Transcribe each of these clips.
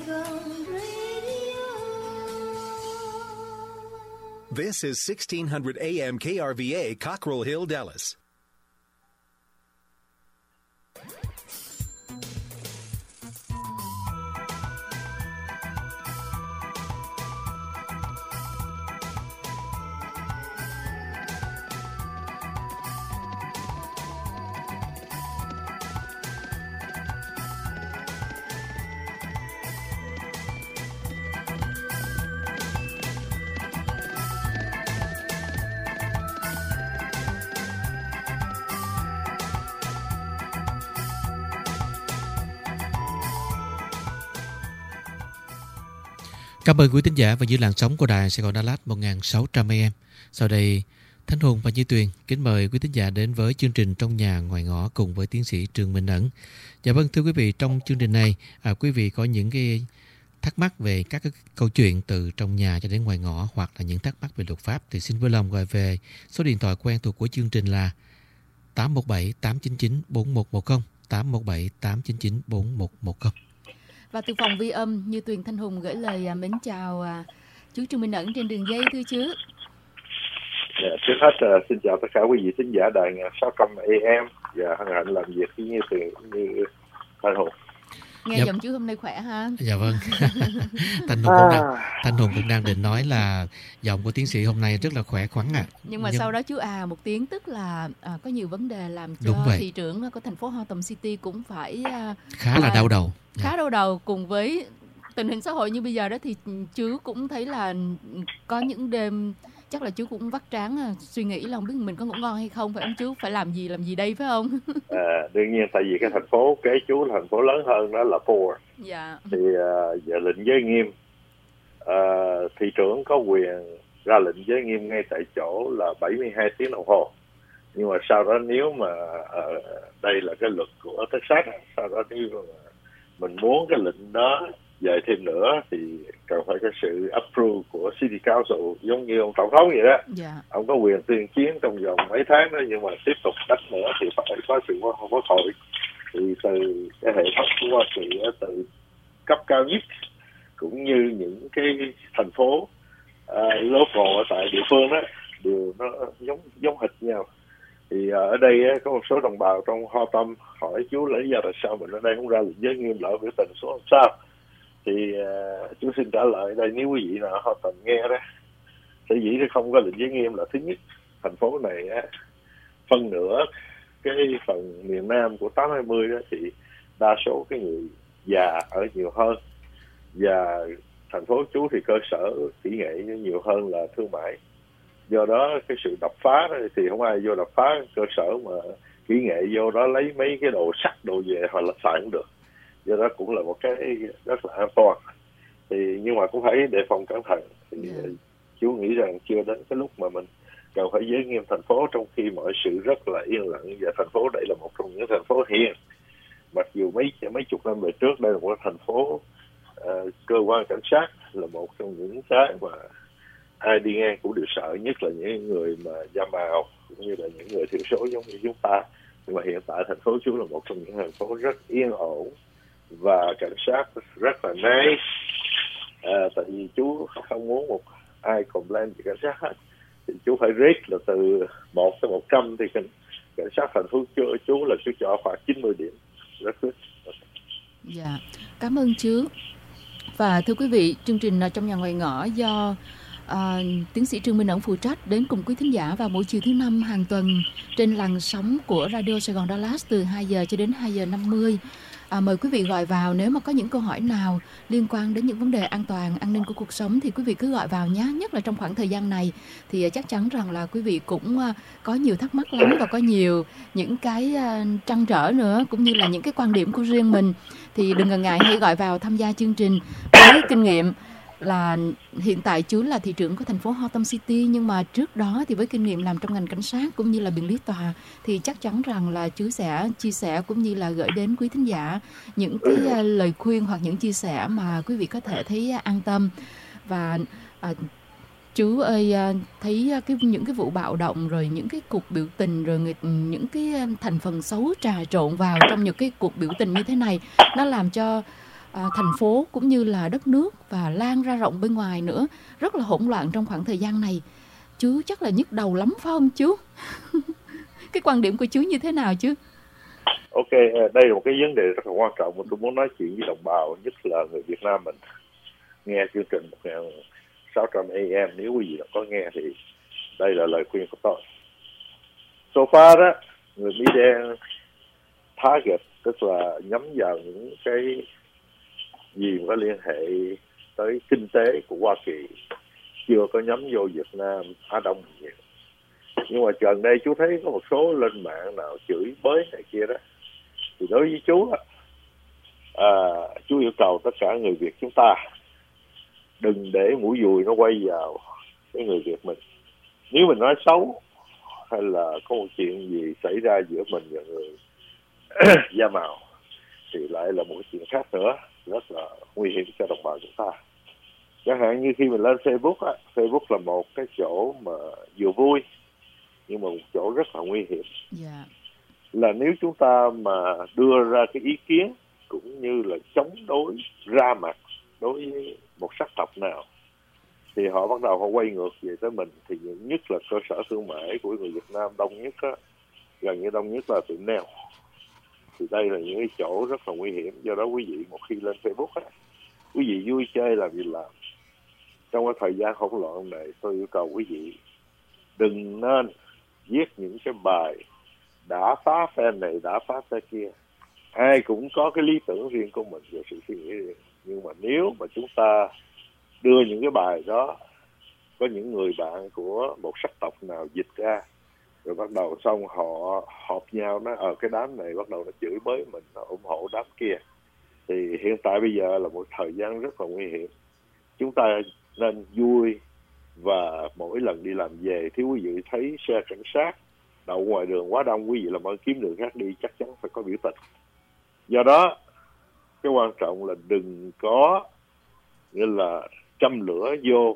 This is 1600 AM KRVA, Cockrell Hill, Dallas. Cảm ơn quý thính giả và giữ làn sóng của đài Sài Gòn Đà Lạt 1600 AM. Sau đây, Thanh Hùng và Như Tuyền kính mời quý thính giả đến với chương trình Trong Nhà Ngoài Ngõ cùng với tiến sĩ Trương Minh Ẩn. Dạ vâng, thưa quý vị, trong chương trình này, quý vị có những cái thắc mắc về các cái câu chuyện từ trong nhà cho đến ngoài ngõ, hoặc là những thắc mắc về luật pháp, thì xin vui lòng gọi về số điện thoại quen thuộc của chương trình là 817 899 4110, 817 899 4110. Và từ phòng vi âm, Như Tuyền, Thanh Hùng gửi lời mến chào chú Trương Minh Ẩn trên đường dây, thưa chú. Trước hết xin chào tất cả quý vị thính giả đài 600 AM và hân hạnh làm việc với Như Tuyền như Thanh Hùng. Nghe giọng chú hôm nay khỏe ha? Dạ vâng. Thanh Hùng cũng đang định nói là giọng của tiến sĩ hôm nay rất là khỏe khoắn Nhưng mà sau đó chú một tiếng, tức là có nhiều vấn đề làm cho thị trưởng của thành phố Hotham City cũng phải khá là đau đầu. Khá đau đầu cùng với tình hình xã hội như bây giờ đó, thì chú cũng thấy là có những đêm chắc là chú cũng vắt trán suy nghĩ là không biết mình có ngủ ngon hay không, phải không chú? Phải làm gì đây phải không? Đương nhiên, tại vì cái thành phố kế chú là thành phố lớn hơn, đó là Ford. Dạ. Thì giờ lệnh giới nghiêm, thị trưởng có quyền ra lệnh giới nghiêm ngay tại chỗ là 72 tiếng đồng hồ. Nhưng mà sau đó nếu mà đây là cái luật của Texas, sau đó nếu mà mình muốn cái lệnh đó dài thêm nữa thì cần phải có sự approve của City Council, giống như ông tổng thống vậy đó. Yeah. Ông có quyền tuyên chiến trong vòng mấy tháng đó, nhưng mà tiếp tục đánh nữa thì phải có sự quốc hội. Thì từ cái hệ thống của Hoa Kỳ, từ cấp cao nhất cũng như những cái thành phố local ở tại địa phương đó đều nó giống hệt nhau. Thì ở đây có một số đồng bào trong Hotham hỏi chú lý do tại sao mình ở đây không ra lệnh giới nghiêm lỡ biểu tình số làm sao. Thì chú xin trả lời đây, nếu quý vị nào Hotham nghe đó, sở dĩ không có lệnh giới nghiêm là thứ nhất, thành phố này phân nửa cái phần miền Nam của 820 đó thì đa số cái người già ở nhiều hơn, và thành phố chú thì cơ sở kỹ nghệ nhiều hơn là thương mại. Do đó cái sự đập phá đó, thì không ai vô đập phá cơ sở mà kỹ nghệ vô đó lấy mấy cái đồ sắt đồ về hoặc là xài cũng được. Do đó cũng là một cái rất là an toàn. Thì nhưng mà cũng phải đề phòng cẩn thận. Thì chú nghĩ rằng chưa đến cái lúc mà mình cần phải giới nghiêm thành phố, trong khi mọi sự rất là yên lặng, và thành phố đây là một trong những thành phố hiền. Mặc dù mấy chục năm về trước đây là một thành phố cơ quan cảnh sát là một trong những cái mà ai đi ngang cũng đều sợ, nhất là những người mà da màu cũng như là những người thiểu số giống như chúng ta. Nhưng mà hiện tại thành phố chú là một trong những thành phố rất yên ổn và cảnh sát rất là nice. Tại vì chú không muốn một ai complain về cảnh sát hết, thì chú phải rate là từ 1 tới 100 thì cảnh sát thành phố chú là chú cho khoảng 90 điểm. Rất good. Dạ, cảm ơn chú. Và thưa quý vị, chương trình Trong Nhà Ngoài Ngõ do tiến sĩ Trương Minh Ẩn phụ trách đến cùng quý thính giả vào mỗi chiều thứ 5 hàng tuần trên làn sóng của Radio Sài Gòn Đà Lạt từ 2 giờ cho đến 2 giờ 50. Mời quý vị gọi vào nếu mà có những câu hỏi nào liên quan đến những vấn đề an toàn, an ninh của cuộc sống thì quý vị cứ gọi vào nhé. Nhất là trong khoảng thời gian này thì chắc chắn rằng là quý vị cũng có nhiều thắc mắc lắm và có nhiều những cái trăn trở nữa, cũng như là những cái quan điểm của riêng mình. Thì đừng ngần ngại, hãy gọi vào tham gia chương trình. Với kinh nghiệm là hiện tại chú là thị trưởng của thành phố Hotham City, nhưng mà trước đó thì với kinh nghiệm làm trong ngành cảnh sát cũng như là biện lý tòa thì chắc chắn rằng là chú sẽ chia sẻ cũng như là gửi đến quý thính giả những cái lời khuyên hoặc những chia sẻ mà quý vị có thể thấy an tâm. Và chú ơi, thấy những cái vụ bạo động rồi những cái cuộc biểu tình rồi những cái thành phần xấu trà trộn vào trong những cái cuộc biểu tình như thế này, nó làm cho thành phố cũng như là đất nước và lan ra rộng bên ngoài nữa, rất là hỗn loạn trong khoảng thời gian này. Chú chắc là nhức đầu lắm phải không chú? Cái quan điểm của chú như thế nào chứ? Ok, đây là một cái vấn đề rất là quan trọng mà tôi muốn nói chuyện với đồng bào, nhất là người Việt Nam mình. Nghe chương trình 1600 AM, nếu quý vị có nghe thì đây là lời khuyên của tôi. So far đó, người Mỹ đen target, tức là nhắm vào những cái gì mà có liên hệ tới kinh tế của Hoa Kỳ, chưa có nhắm vô Việt Nam, Á Đông nhiều. Nhưng mà gần đây chú thấy có một số lên mạng nào chửi bới này kia đó, thì đối với chú á, chú yêu cầu tất cả người Việt chúng ta đừng để mũi dùi nó quay vào cái người Việt mình. Nếu mình nói xấu hay là có một chuyện gì xảy ra giữa mình và người da màu thì lại là một cái chuyện khác nữa, rất là nguy hiểm cho đồng bào chúng ta. Chẳng hạn như khi mình lên Facebook á, Facebook là một cái chỗ mà vừa vui nhưng mà một chỗ rất là nguy hiểm. Là nếu chúng ta mà đưa ra cái ý kiến cũng như là chống đối ra mặt đối với một sắc tộc nào thì họ bắt đầu họ quay ngược về tới mình. Thì nhất là cơ sở thương mại của người Việt Nam đông nhất á, gần như đông nhất là tiệm nail. Thì đây là những cái chỗ rất là nguy hiểm. Do đó quý vị một khi lên Facebook á, quý vị vui chơi làm gì làm. Trong cái thời gian hỗn loạn này, tôi yêu cầu quý vị đừng nên viết những cái bài đã phá phe này, đã phá phe kia. Ai cũng có cái lý tưởng riêng của mình và sự suy nghĩ riêng. Nhưng mà nếu mà chúng ta đưa những cái bài đó, có những người bạn của một sắc tộc nào dịch ra, rồi bắt đầu xong họ họp nhau, nó ở cái đám này bắt đầu nó chửi bới mình, nó ủng hộ đám kia. Thì hiện tại bây giờ là một thời gian rất là nguy hiểm. Chúng ta nên vui, và mỗi lần đi làm về thì quý vị thấy xe cảnh sát đậu ngoài đường quá đông, quý vị làm ơn kiếm đường khác đi, chắc chắn phải có biểu tình. Do đó cái quan trọng là đừng có như là châm lửa vô,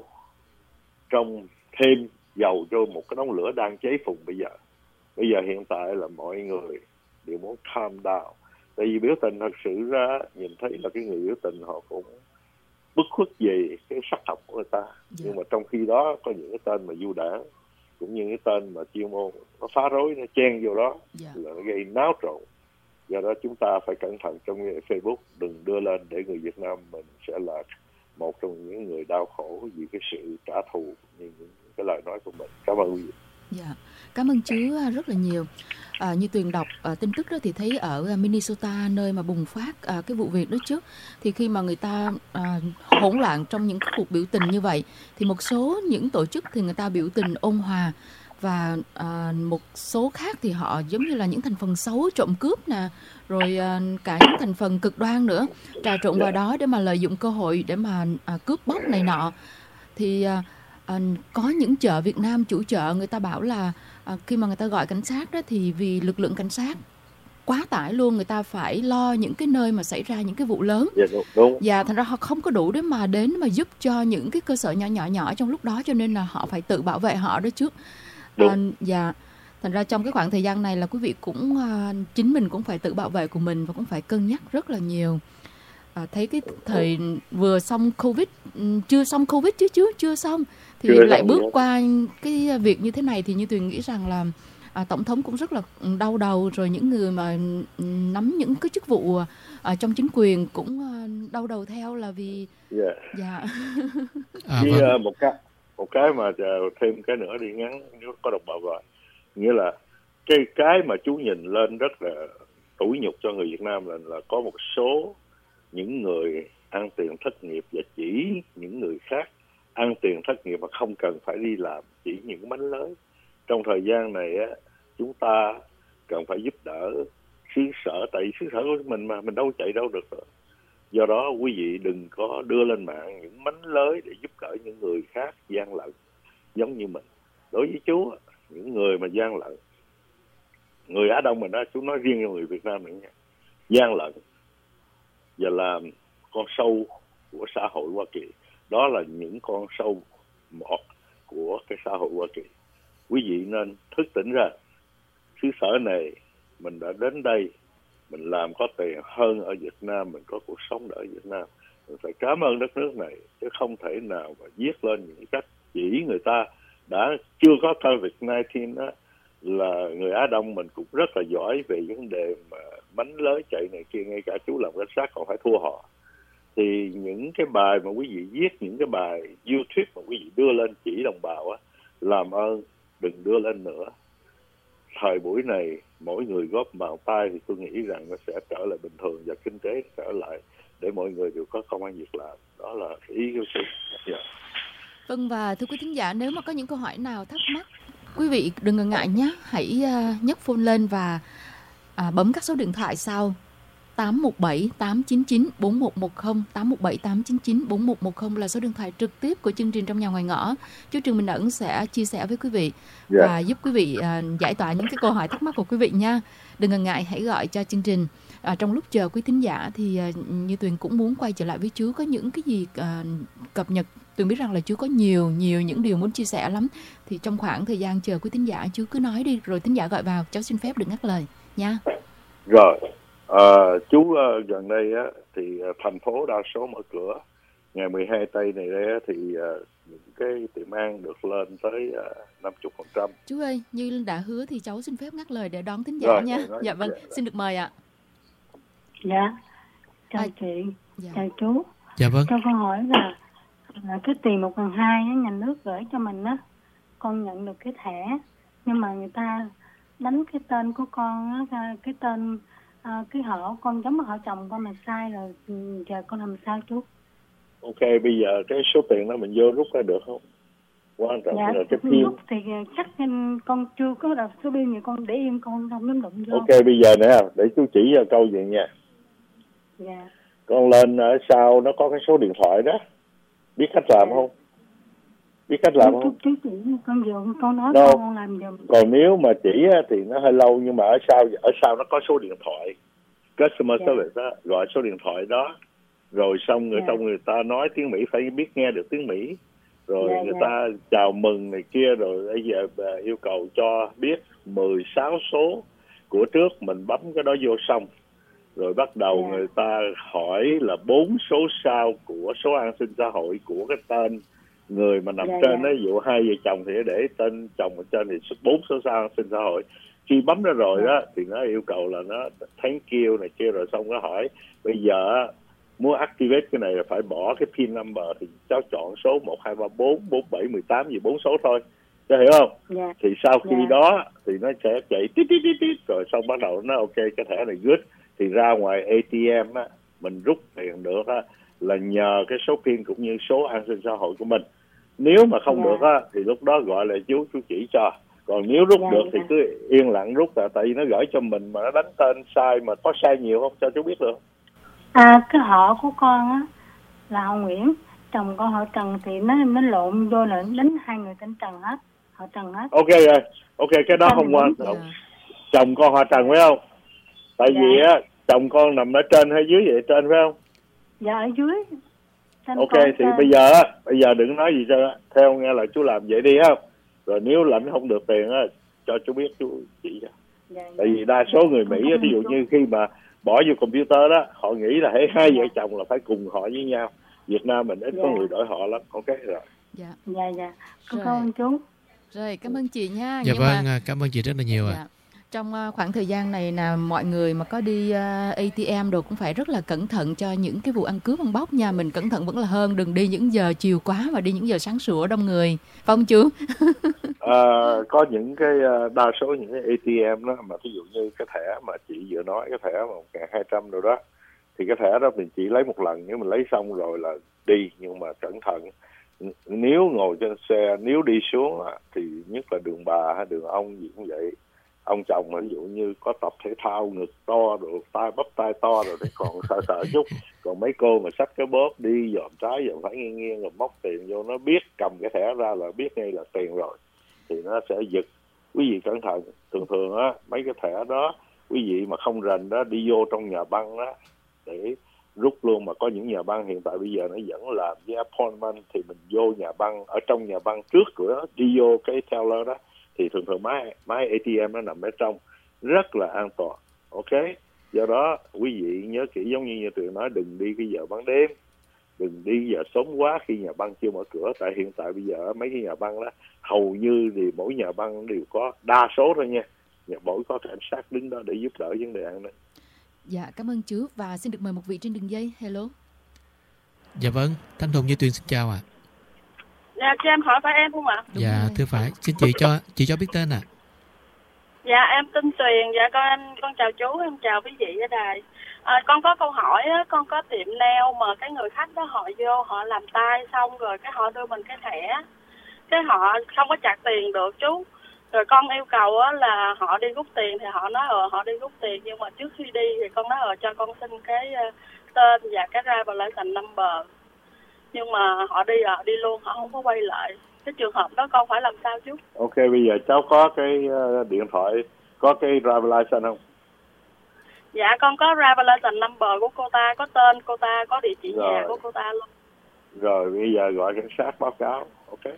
trong thêm dầu cho một cái đống lửa đang cháy phùng bây giờ. Bây giờ hiện tại là mọi người đều muốn calm down. Tại vì biểu tình thật sự ra nhìn thấy là cái người biểu tình họ cũng bức khuất về cái sắc tộc của người ta. Nhưng mà trong khi đó có những cái tên mà du đảng cũng như cái tên mà chuyên môn nó phá rối, nó chen vô đó là nó gây náo trộn. Do đó chúng ta phải cẩn thận trong Facebook, đừng đưa lên để người Việt Nam mình sẽ là một trong những người đau khổ vì cái sự trả thù như những cái lời nói của mình. Cảm ơn quý vị. Cảm ơn chú rất là nhiều. Như Tuyền đọc tin tức đó thì thấy ở Minnesota, nơi mà bùng phát cái vụ việc đó trước, thì khi mà người ta hỗn loạn trong những cuộc biểu tình như vậy thì một số những tổ chức thì người ta biểu tình ôn hòa, và một số khác thì họ giống như là những thành phần xấu, trộm cướp nè, rồi cả những thành phần cực đoan nữa trà trộn vào đó để mà lợi dụng cơ hội để mà cướp bóc này nọ. Thì có những chợ Việt Nam, chủ chợ người ta bảo là khi mà người ta gọi cảnh sát đó thì vì lực lượng cảnh sát quá tải luôn, người ta phải lo những cái nơi mà xảy ra những cái vụ lớn. Đúng. Và thành ra họ không có đủ để mà đến mà giúp cho những cái cơ sở nhỏ trong lúc đó, cho nên là họ phải tự bảo vệ họ đó trước. Thành ra trong cái khoảng thời gian này là quý vị cũng chính mình cũng phải tự bảo vệ của mình và cũng phải cân nhắc rất là nhiều. Thấy cái thời vừa xong Covid, chưa xong Covid chứ chưa xong thì lại bước qua cái việc như thế này, thì như Tuyền nghĩ rằng là tổng thống cũng rất là đau đầu, rồi những người mà nắm những cái chức vụ trong chính quyền cũng đau đầu theo, là vì một cái mà thêm cái nữa đi ngắn, nếu có đồng bào gọi, nghĩa là cái mà chú nhìn lên rất là tủi nhục cho người Việt Nam là có một số những người ăn tiền thất nghiệp, và chỉ những người khác ăn tiền thất nghiệp mà không cần phải đi làm, chỉ những mánh lới. Trong thời gian này á, chúng ta cần phải giúp đỡ xứ sở, tại xứ sở của mình mà mình đâu chạy đâu được rồi. Do đó quý vị đừng có đưa lên mạng những mánh lới để giúp đỡ những người khác gian lận giống như mình. Đối với chú, những người mà gian lận, người Á Đông mình đó, chú nói riêng cho người Việt Nam mình nha, gian lận và làm con sâu của xã hội Hoa Kỳ, đó là những con sâu một của cái xã hội Hoa Kỳ. Quý vị nên thức tỉnh ra, xứ sở này mình đã đến đây mình làm có tiền hơn ở Việt Nam, mình có cuộc sống ở Việt Nam. Mình phải cảm ơn đất nước này, chứ không thể nào mà viết lên những cách chỉ người ta đã chưa có COVID-19 đó, là người Á Đông mình cũng rất là giỏi về vấn đề mà bánh lới chạy này kia, ngay cả chú làm cảnh sát còn phải thua họ. Thì những cái bài mà quý vị viết, những cái bài YouTube mà quý vị đưa lên chỉ đồng bào á, làm ơn đừng đưa lên nữa. Thời buổi này mỗi người góp bàn tay thì tôi nghĩ rằng nó sẽ trở lại bình thường và kinh tế trở lại để mọi người đều có công ăn việc làm. Đó là ý của tôi. Yeah. Vâng, và thưa quý thính giả, nếu mà có những câu hỏi nào thắc mắc, quý vị đừng ngần ngại nhé, hãy nhấc phone lên và bấm các số điện thoại sau: 817 899 4110, 817 899 4110 là số điện thoại trực tiếp của chương trình Trong Nhà Ngoài Ngõ. Chú Trương Minh Ẩn sẽ chia sẻ với quý vị và giúp quý vị giải tỏa những cái câu hỏi thắc mắc của quý vị nha. Đừng ngần ngại, hãy gọi cho chương trình. Trong lúc chờ quý thính giả thì Như Tuyền cũng muốn quay trở lại với chú, có những cái gì cập nhật. Tuyền biết rằng là chú có nhiều những điều muốn chia sẻ lắm. Thì trong khoảng thời gian chờ quý thính giả, chú cứ nói đi, rồi thính giả gọi vào, cháu xin phép được ngắt lời nha. Rồi. Chú gần đây á, thì thành phố đa số mở cửa. Ngày 12 tây này đây thì những cái tiệm ăn được lên tới 50%. Chú ơi, như đã hứa thì cháu xin phép ngắt lời để đón thính giả nha. Dạ vâng, xin được mời ạ. Dạ, chào chị, chào chú. Dạ vâng. Cho con hỏi là cái tiền 1/2 nhà nước gửi cho mình á, con nhận được cái thẻ, nhưng mà người ta đánh cái tên của con á, cái tên cái họ con giống họ chồng con mà sai rồi, giờ con làm sao chú? Ok, bây giờ cái số tiền đó mình vô rút ra được không? Quan trọng là cái pin. Rút thì chắc con chưa có đọc số bill thì con để yên, con không dám đụng vô. Ok, bây giờ nè, để chú chỉ cho câu vậy nha. Dạ. Con lên ở sau nó có cái số điện thoại đó. Biết cách làm không? Biết cách làm không? Chú chỉ con vừa con nói con làm giùm. Còn nếu mà chỉ thì nó hơi lâu, nhưng mà ở sau nó có số điện thoại. Customer service đó, gọi số điện thoại đó. Rồi xong người ta nói tiếng Mỹ, phải biết nghe được tiếng Mỹ. Rồi người ta chào mừng này kia, rồi bây giờ yêu cầu cho biết 16 số của trước, mình bấm cái đó vô xong. Rồi bắt đầu người ta hỏi là 4 số sau của số an sinh xã hội của cái tên người mà nằm trên đó. Ví dụ 2 vợ chồng thì để tên chồng ở trên thì 4 số sau an sinh xã hội. Khi bấm ra rồi đó thì nó yêu cầu là nó thank you này kia, rồi xong nó hỏi bây giờ muốn activate cái này là phải bỏ cái pin number, thì cháu chọn số 1, 2, 3, 4, 4, 7, 18 gì 4 số thôi. Cháu hiểu không? Thì sau khi đó thì nó sẽ chạy tít rồi xong bắt đầu nó ok, cái thẻ này good. Thì ra ngoài ATM á, mình rút tiền được á, là nhờ cái số pin cũng như số an sinh xã hội của mình. Nếu mà không được á, thì lúc đó gọi lại chú chỉ cho. Còn nếu rút được thì cứ yên lặng rút, tại vì nó gửi cho mình mà nó đánh tên sai, mà có sai nhiều không cho chú biết được. Cái họ của con á là họ Nguyễn, chồng con họ Trần, thì nó lộn vô là đánh 2 người tên Trần hết, họ Trần hết. Ok rồi, ok, cái đó không quan trọng. Chồng con họ Trần phải không? Tại vì á chồng con nằm ở trên hay dưới vậy, trên phải không? Dạ ở dưới. Ok, thì bây giờ đừng nói gì cho theo nghe là chú làm vậy đi không? Rồi nếu lãnh không được tiền á, cho chú biết chú chỉ cho. Tại vì đa số người Mỹ á, ví dụ như khi mà bỏ vô computer đó, họ nghĩ là hai vợ chồng là phải cùng họ với nhau. Việt Nam mình ít có người đổi họ lắm. Ok rồi. Dạ. Cảm ơn chú. Rồi, cảm ơn chị nha. Dạ vâng, cảm ơn chị rất là nhiều ạ. Trong khoảng thời gian này là mọi người mà có đi ATM đồ cũng phải rất là cẩn thận cho những cái vụ ăn cướp ăn bóc nha. Mình cẩn thận vẫn là hơn, đừng đi những giờ chiều quá mà đi những giờ sáng sủa đông người. Phải không chú? Có những cái đa số những cái ATM đó mà ví dụ như cái thẻ mà chị vừa nói, cái thẻ mà 1.200 rồi đó, thì cái thẻ đó mình chỉ lấy một lần, nếu mình lấy xong rồi là đi, nhưng mà cẩn thận. Nếu ngồi trên xe, nếu đi xuống thì nhất là đường bà hay đường ông gì cũng vậy. Ông chồng mà ví dụ như có tập thể thao, ngực to rồi bắp tay to rồi thì còn sợ chút. Còn mấy cô mà xách cái bóp đi dòm trái dòm phải nghiêng rồi móc tiền vô, nó biết cầm cái thẻ ra là biết ngay là tiền rồi, thì nó sẽ giật. Quý vị cẩn thận. Thường á mấy cái thẻ đó quý vị mà không rành đó, đi vô trong nhà băng đó để rút luôn. Mà có những nhà băng hiện tại bây giờ nó vẫn làm với appointment, thì mình vô nhà băng, ở trong nhà băng trước cửa đi vô cái teller đó, thì thường máy ATM nó nằm ở trong, rất là an toàn. Ok, Do đó quý vị nhớ kỹ, giống như Tuyền nói, đừng đi cái giờ ban đêm, đừng đi giờ sớm quá khi nhà băng chưa mở cửa. Tại hiện tại bây giờ mấy cái nhà băng đó hầu như thì mỗi nhà băng đều có, đa số thôi nha, mỗi có cảnh sát đứng đó để giúp đỡ vấn đề an ninh. Dạ, cảm ơn chú và xin được mời một vị trên đường dây. Hello. Dạ vâng, Thanh Hùng với Tuyền xin chào ạ. Dạ, cho em hỏi phải em không ạ? Đúng Dạ rồi. thưa phải, xin chị cho biết tên ạ. Dạ, em tên Tuyền. Dạ, con chào chú, em chào quý vị ở đài. Con có câu hỏi á, con có tiệm nail mà cái người khách đó họ vô họ làm tay xong rồi cái họ đưa mình cái thẻ, cái họ không có trả tiền được chú. Rồi con yêu cầu á là họ đi rút tiền thì họ nói họ đi rút tiền, nhưng mà trước khi đi thì con nói cho con xin cái tên và cái driver's number. Nhưng mà họ đi luôn, họ không có quay lại. Cái trường hợp đó con phải làm sao chú? Ok, bây giờ cháu có cái điện thoại, có cái driver license không? Dạ, con có driver's number của cô ta, có tên cô ta, có địa chỉ Rồi. nhà của cô ta luôn. Rồi bây giờ gọi cảnh sát báo cáo. Ok.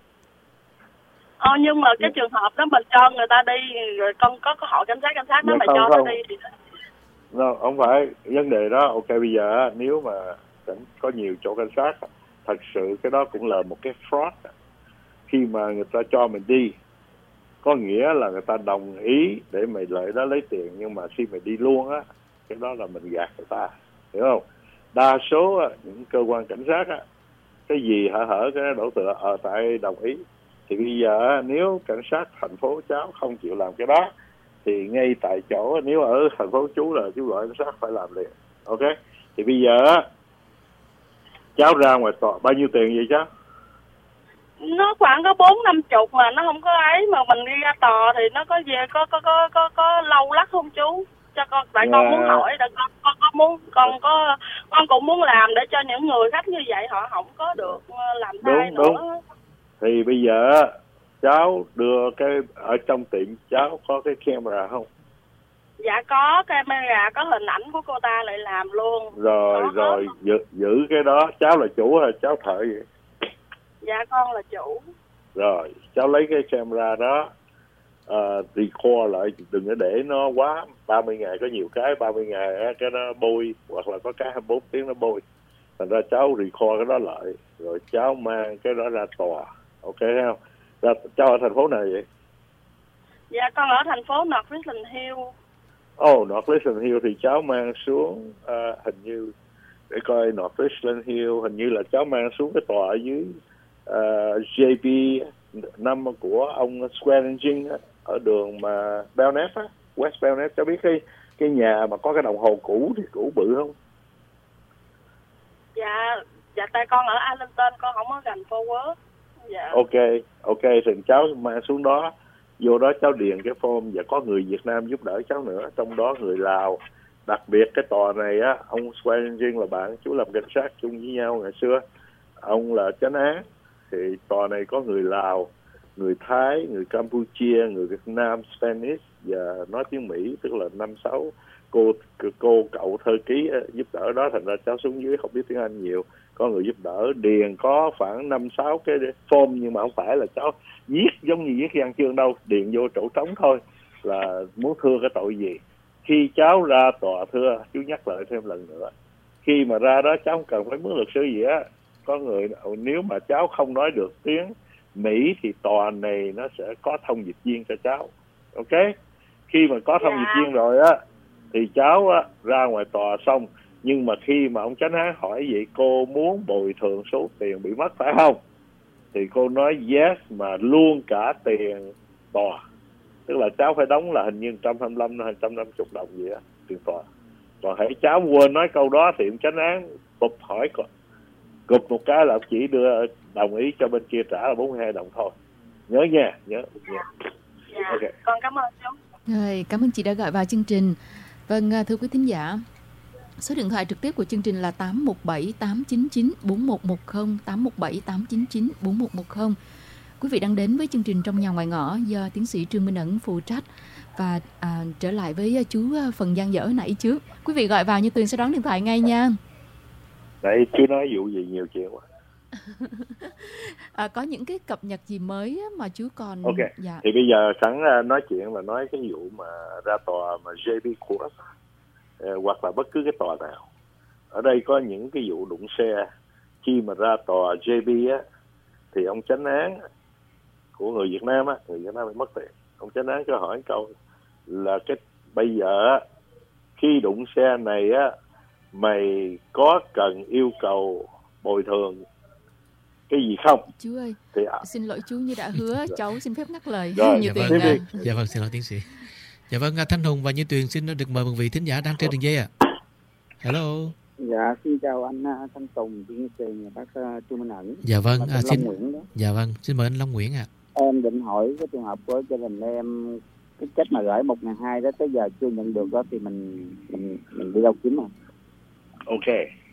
Nhưng mà cái trường hợp đó mình cho người ta đi rồi con có hỏi cảnh sát nó Dạ, mà không, cho không. nó đi thì Không phải vấn đề đó. Ok, bây giờ nếu mà có nhiều chỗ cảnh sát, thật sự cái đó cũng là một cái fraud. Khi mà người ta cho mình đi, có nghĩa là người ta đồng ý để mày lợi đó lấy tiền, nhưng mà khi mày đi luôn á, cái đó là mình gạt người ta, hiểu không? Đa số á, những cơ quan cảnh sát á, cái gì hở cái đổ tựa tại đồng ý. Thì bây giờ nếu cảnh sát thành phố cháu không chịu làm cái đó thì ngay tại chỗ, nếu ở thành phố chú là chú gọi cảnh sát phải làm liền. Ok, thì bây giờ cháu ra ngoài tòa bao nhiêu tiền vậy cháu? nó khoảng có 40-50 mà nó không có ấy, mà mình đi ra tòa thì nó có về có lâu lắc không chú? Cho con, tại con muốn hỏi, để con cũng muốn làm để cho những người khách như vậy họ không có được làm sai nữa. Đúng. Thì bây giờ cháu đưa cái ở trong tiệm cháu có cái camera không? Dạ có camera, có hình ảnh của cô ta lại làm luôn. Rồi giữ cái đó. Cháu là chủ hay cháu thợ vậy? Dạ con là chủ. Rồi cháu lấy cái camera đó record lại, đừng có để nó quá 30 ngày. Có nhiều cái 30 ngày cái nó bôi, hoặc là có cái 24 tiếng nó bôi. Thành ra cháu record cái đó lại, rồi cháu mang cái đó ra tòa. Ok không? Cháu ở thành phố nào vậy? Dạ con ở thành phố North Richland Hill. North Richland Hill thì cháu mang xuống hình như để coi North Richland Hill, hình như là cháu mang xuống cái tòa ở dưới JP năm của ông Swearingen ở đường mà Belknap á, West Belknap. Cháu biết cái nhà mà có cái đồng hồ cũ thì cũ bự không? Dạ tại con ở Arlington, con không ở gần Fort Worth. Dạ. Ok thì cháu mang xuống đó, vô đó cháu điền cái form, và có người Việt Nam giúp đỡ cháu nữa, trong đó người Lào. Đặc biệt cái tòa này á, ông Swearingen là bạn chú làm cảnh sát chung với nhau ngày xưa, ông là chánh án. Thì tòa này có người Lào, người Thái, người Campuchia, người Việt Nam, Spanish và nói tiếng Mỹ, tức là 5-6 cô cậu thơ ký giúp đỡ đó. Thành ra cháu xuống dưới không biết tiếng Anh nhiều, có người giúp đỡ điền có khoảng 5-6 cái form, nhưng mà không phải là cháu viết giống như viết văn chương đâu, điền vô chỗ trống thôi, là muốn thưa cái tội gì. Khi cháu ra tòa thưa, chú nhắc lại thêm lần nữa, khi mà ra đó cháu không cần phải mướn luật sư gì á. Có người, nếu mà cháu không nói được tiếng Mỹ thì tòa này nó sẽ có thông dịch viên cho cháu. Ok, khi mà có thông dịch viên rồi á thì cháu á ra ngoài tòa xong, nhưng mà khi mà ông chánh án hỏi vậy, cô muốn bồi thường số tiền bị mất phải không, thì cô nói yes, mà luôn cả tiền tòa, tức là cháu phải đóng là hình như 125 hay 150 đồng gì á tiền tòa. Còn hãy cháu quên nói câu đó thì ông chánh án cụp hỏi gục một cái là chỉ đưa đồng ý cho bên kia trả là 42 đồng thôi. Nhớ nha. Dạ. Okay. Con cảm ơn chú. Rồi, cảm ơn chị đã gọi vào chương trình. Vâng, thưa quý thính giả, số điện thoại trực tiếp của chương trình là 817 899 4110, 817 899 4110. Quý vị đang đến với chương trình Trong Nhà Ngoài Ngõ do tiến sĩ Trương Minh Ẩn phụ trách. Và trở lại với chú phần gian dở nãy trước. Quý vị gọi vào như Tuyền sẽ đón điện thoại ngay nha. Đấy, chú nói vụ gì nhiều chuyện quá. Có những cái cập nhật gì mới mà chú còn... Ok, thì bây giờ sẵn nói chuyện là nói cái vụ mà ra tòa mà JP Court. hoặc là bất cứ cái tòa nào. Ở đây có những cái vụ đụng xe khi mà ra tòa JB á, thì ông chánh án của người Việt Nam á, người Việt Nam bị mất tiền. Ông chánh án có hỏi câu là cái bây giờ khi đụng xe này á, mày có cần yêu cầu bồi thường cái gì không? Chú ơi, thì xin lỗi chú, như đã hứa cháu xin phép ngắt lời. Rồi, Như dạ, Tuyền vâng, dạ vâng, xin lỗi tiến sĩ. Dạ vâng, Thanh Hùng và Như Tuyền xin được mời một vị thính giả đang trên đường dây ạ. Hello. Dạ, xin chào anh Thanh Tùng, tiến sĩ và bác Trương Minh Ẩn. Dạ vâng, xin Nguyễn đó. Dạ vâng, xin mời anh Long Nguyễn ạ. Em định hỏi cái trường hợp của gia đình em, cái check mà gửi 1.200 đó tới giờ chưa nhận được đó, thì mình đi đâu kiếm à? Ok.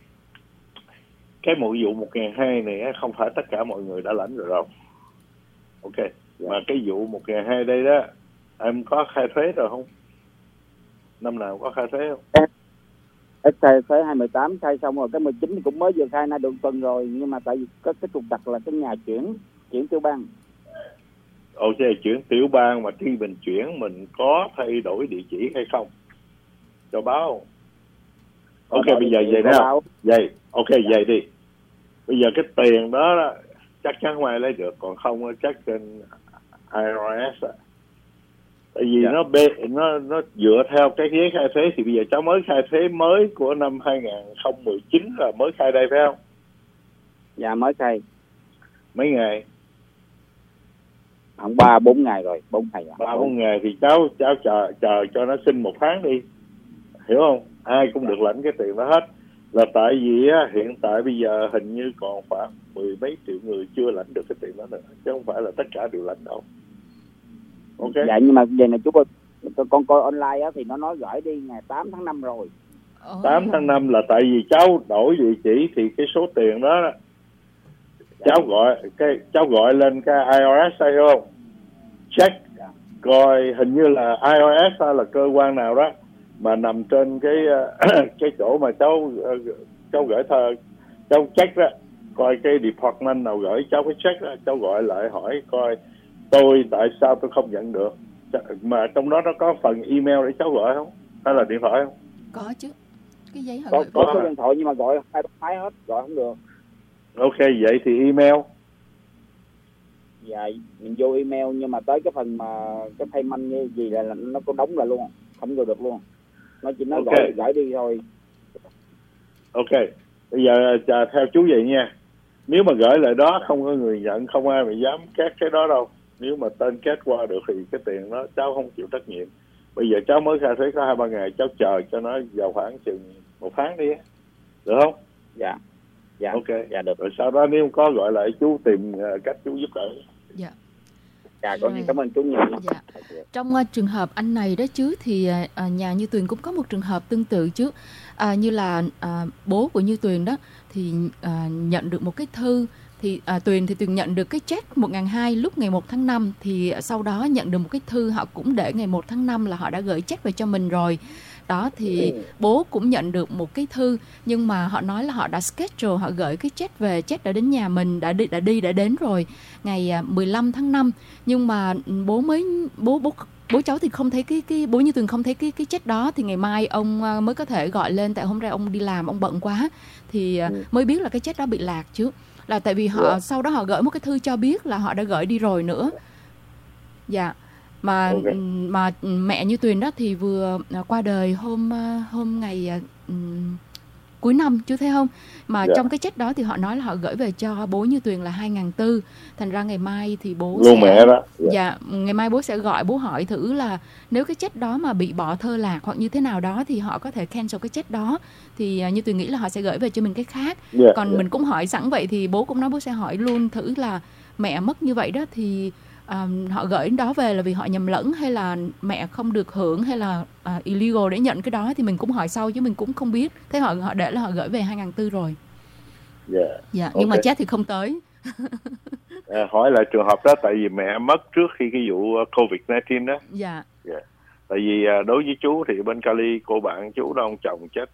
Cái vụ 1.200 này không phải tất cả mọi người đã lãnh rồi đâu. Ok. Dạ. Mà cái vụ 1.200 đây đó, em có khai thuế rồi không? Năm nào có khai thuế không? Em khai thuế 2018 khai xong rồi, cái 19 thì cũng mới vừa khai nay được tuần rồi, nhưng mà tại vì có cái trục trặc là cái nhà chuyển tiểu bang. Ok, chuyển tiểu bang mà khi mình chuyển mình có thay đổi địa chỉ hay không? Cho báo. Ok, bây giờ vậy nào. Vậy, ok vậy đi. Bây giờ cái tiền đó chắc chắn không ai lấy được, còn không chắc trên IRS. Tại vì nó dựa theo cái giấy khai thuế, thì bây giờ cháu mới khai thuế mới của năm 2019 là mới khai đây phải không? Dạ mới khai. Mấy ngày? Khoảng 3-4 ngày rồi, 4 ngày. 3-4 ngày thì cháu chờ cho nó xin 1 tháng đi. Hiểu không? Ai cũng được lãnh cái tiền đó hết. Là tại vì hiện tại bây giờ hình như còn khoảng 10 mấy triệu người chưa lãnh được cái tiền đó nữa, chứ không phải là tất cả đều lãnh đâu. Ok. Dạ, nhưng mà về này chú con coi online á, thì nó nói gửi đi ngày 8 tháng 5 rồi. 8 tháng 5 là tại vì cháu đổi địa chỉ, thì cái số tiền đó cháu gọi lên cái IRS hay không? Check coi hình như là IRS hay là cơ quan nào đó mà nằm trên cái chỗ mà cháu gửi cháu check đó, coi cái department nào gửi cháu cái check đó, cháu gọi lại hỏi coi tôi tại sao tôi không nhận được, mà trong đó nó có phần email để cháu gọi không, hay là điện thoại không? Có chứ, cái giấy họ có số điện thoại nhưng mà gọi 2 máy hết, gọi không được. Ok, vậy thì email. Dạ, mình vô email nhưng mà tới cái phần mà cái payment như gì là nó có đóng lại luôn, không vô được luôn. Nó chỉ nói gửi đi thôi. Ok, bây giờ theo chú vậy nha. Nếu mà gửi lại đó không có người nhận, không ai mà dám két cái đó đâu. Nếu mà tên két qua được thì cái tiền đó cháu không chịu trách nhiệm. Bây giờ cháu mới khai thuế có 2-3 ngày, cháu chờ cho nó vào khoảng chừng 1 tháng đi. Được không? Dạ. Dạ. Ok. Dạ được. Rồi sau đó nếu có gọi lại chú tìm cách chú giúp đỡ. Dạ. Dạ, cảm ơn chú nhiều. Dạ. Trong trường hợp anh này đó chứ, thì nhà Như Tuyền cũng có một trường hợp tương tự chứ. Như là bố của Như Tuyền đó thì nhận được một cái thư, thì Tuyền nhận được cái check 1.200 lúc ngày 1 tháng 5, thì sau đó nhận được một cái thư, họ cũng để ngày 1 tháng 5 là họ đã gửi check về cho mình rồi. Đó thì bố cũng nhận được một cái thư, nhưng mà họ nói là họ đã schedule, họ gửi cái check về, check đã đến nhà mình, đã đến rồi ngày 15 tháng 5, nhưng mà bố cháu thì không thấy cái bố Như Tuyền không thấy cái check đó, thì ngày mai ông mới có thể gọi lên, tại hôm nay ông đi làm, ông bận quá, thì mới biết là cái check đó bị lạc chứ, là tại vì họ sau đó họ gửi một cái thư cho biết là họ đã gửi đi rồi nữa. Dạ. Mà mẹ Như Tuyền đó thì vừa qua đời hôm ngày cuối năm, chú thấy không? Mà trong cái check đó thì họ nói là họ gửi về cho bố Như Tuyền là 2.400. Thành ra ngày mai thì bố luôn mẹ đó. Dạ, ngày mai bố sẽ gọi, bố hỏi thử là nếu cái check đó mà bị bỏ thơ lạc hoặc như thế nào đó thì họ có thể cancel cái check đó, thì Như Tuyền nghĩ là họ sẽ gửi về cho mình cái khác. Còn mình cũng hỏi sẵn vậy, thì bố cũng nói bố sẽ hỏi luôn thử là mẹ mất như vậy đó thì họ gửi đó về là vì họ nhầm lẫn, hay là mẹ không được hưởng, hay là illegal để nhận cái đó, thì mình cũng hỏi sau chứ mình cũng không biết. Thế họ để là họ gửi về 2.400 rồi. Dạ, nhưng mà chết thì không tới. Hỏi lại trường hợp đó, tại vì mẹ mất trước khi cái vụ COVID-19 đó. Dạ. Tại vì đối với chú thì bên Cali, cô bạn chú đó, ông chồng chết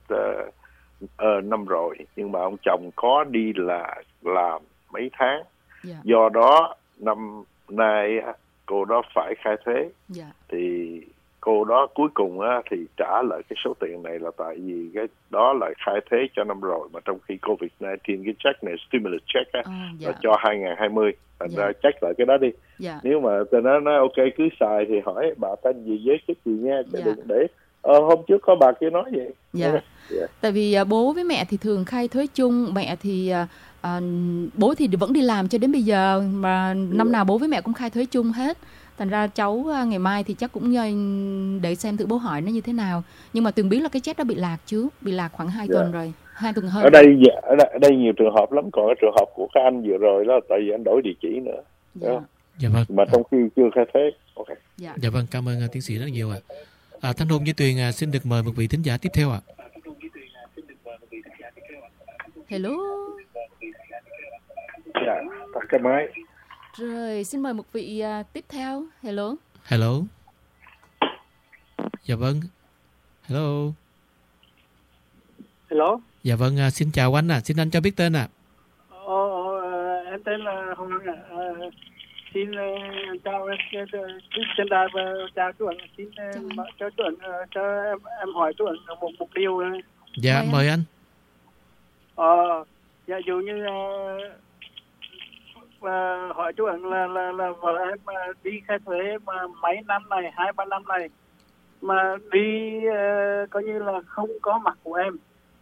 năm rồi, nhưng mà ông chồng có đi làm mấy tháng. Do đó năm nay cô đó phải khai thuế. Thì cô đó cuối cùng á thì trả lại cái số tiền này là tại vì cái đó là khai thuế cho năm rồi, mà trong khi COVID-19 cái check này, stimulus check á, nó cho 2020, thành ra check lại cái đó đi. Nếu mà tôi nói ok cứ xài thì hỏi bà tên gì với chức gì nha, đừng để hôm trước có bà kia nói vậy. Tại vì bố với mẹ thì thường khai thuế chung, mẹ thì bố thì vẫn đi làm cho đến bây giờ, mà năm nào bố với mẹ cũng khai thuế chung hết. Thành ra cháu ngày mai thì chắc cũng để xem thử bố hỏi nó như thế nào. Nhưng mà Tường biết là cái check đó bị lạc bị lạc khoảng 2 tuần rồi, 2 tuần hơn. Ở đây nhiều trường hợp lắm, còn cái trường hợp của các anh vừa rồi đó tại vì anh đổi địa chỉ nữa. Dạ vâng. Mà trong khi chưa khai thuế. Okay. Dạ vâng, cảm ơn tiến sĩ rất nhiều ạ. Thanh Hùng với Tuyền xin được mời một vị thính giả tiếp theo ạ. Hello. Dạ, tắt cái máy. Rồi, xin mời một vị tiếp theo. Hello. Hello. Dạ vâng. Hello. Hello. Dạ vâng, xin chào anh xin anh cho biết tên ạ. Em tên là Hồng Hằng xin chào trên đài và chào chú Ẩn. Xin cho chú Ẩn cho em hỏi chú Ẩn một điều. Dạ, mời anh. Dạ dụ như hỏi chú Ẩn là vợ em đi khai thuế mà mấy năm này, 2-3 năm này mà đi coi như là không có mặt của em,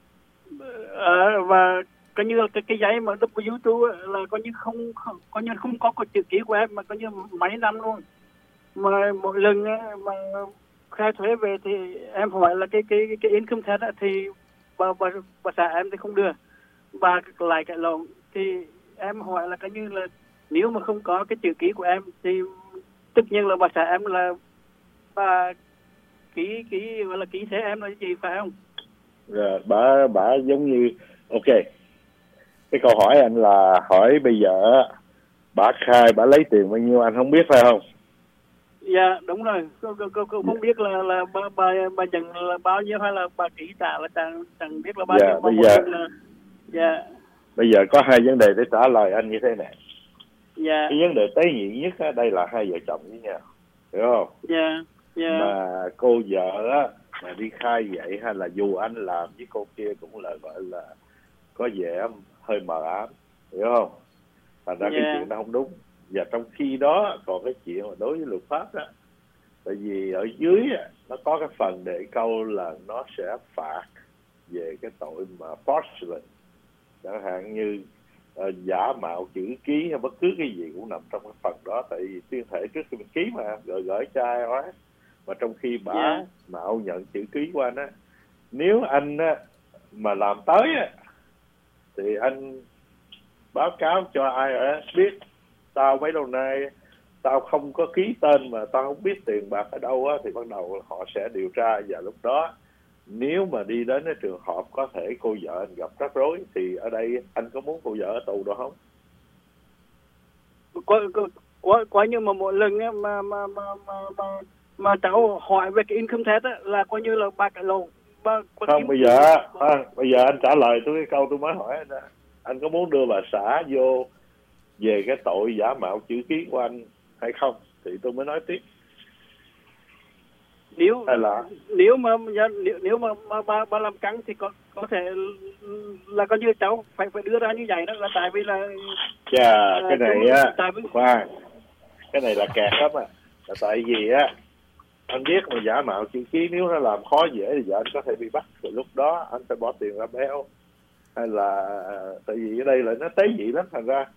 và coi như là cái giấy mà W2 là coi như không có chữ ký của em, mà coi như mấy năm luôn. Mà mỗi lần mà khai thuế về thì em hỏi là cái income tax thì bà xã em thì không đưa, bà lại cãi lộn. Thì em hỏi là coi như là nếu mà không có cái chữ ký của em thì tất nhiên là bà xã em là bà ký gọi là ký thế em là gì, phải không? Rồi bà giống như ok. Cái câu hỏi anh là hỏi bây giờ bà khai bà lấy tiền bao nhiêu anh không biết phải không? Dạ đúng rồi. Cô không biết là bà nhận là bao nhiêu hay là bà ký trả là chẳng biết là bao nhiêu. Bây giờ là, bây giờ có hai vấn đề để trả lời anh như thế này. Cái vấn đề tế nhị nhất á, đây là hai vợ chồng với nhau, hiểu không? Mà cô vợ á mà đi khai vậy, hay là dù anh làm với cô kia cũng là gọi là có vẻ hơi mờ ám, hiểu không? Thành ra cái chuyện đó không đúng. Và trong khi đó còn cái chuyện mà đối với luật pháp đó, tại vì ở dưới nó có cái phần để câu là nó sẽ phạt về cái tội mà fraudulent, chẳng hạn như giả mạo chữ ký hay bất cứ cái gì cũng nằm trong cái phần đó. Tại vì tuyên thể trước khi mình ký mà gửi cho ai đó, mà trong khi bả mạo nhận chữ ký của anh á, nếu anh á mà làm tới á thì anh báo cáo cho IRS biết tao mấy lâu nay tao không có ký tên mà tao không biết tiền bạc ở đâu á, thì bắt đầu họ sẽ điều tra. Và lúc đó nếu mà đi đến cái trường hợp có thể cô vợ anh gặp rắc rối thì ở đây anh có muốn cô vợ ở tù đâu không? Coi như mà mỗi lần á mà cháu hỏi về cái income tax á là coi như là ba cái lộn. Không, bây giờ anh trả lời tôi cái câu tôi mới hỏi anh đó. Anh có muốn đưa bà xã vô về cái tội giả mạo chữ ký của anh hay không thì tôi mới nói tiếp. Nếu mà ba làm căng thì có thể là coi như cháu phải đưa ra như vậy đó, là tại vì là cái này á khoan, cái này là kẹt lắm là tại vì á anh biết mà giả mạo chữ ký nếu nó làm khó dễ thì giờ anh có thể bị bắt, rồi lúc đó anh phải bỏ tiền ra béo, hay là tại vì ở đây là nó tế nhị lắm, thành ra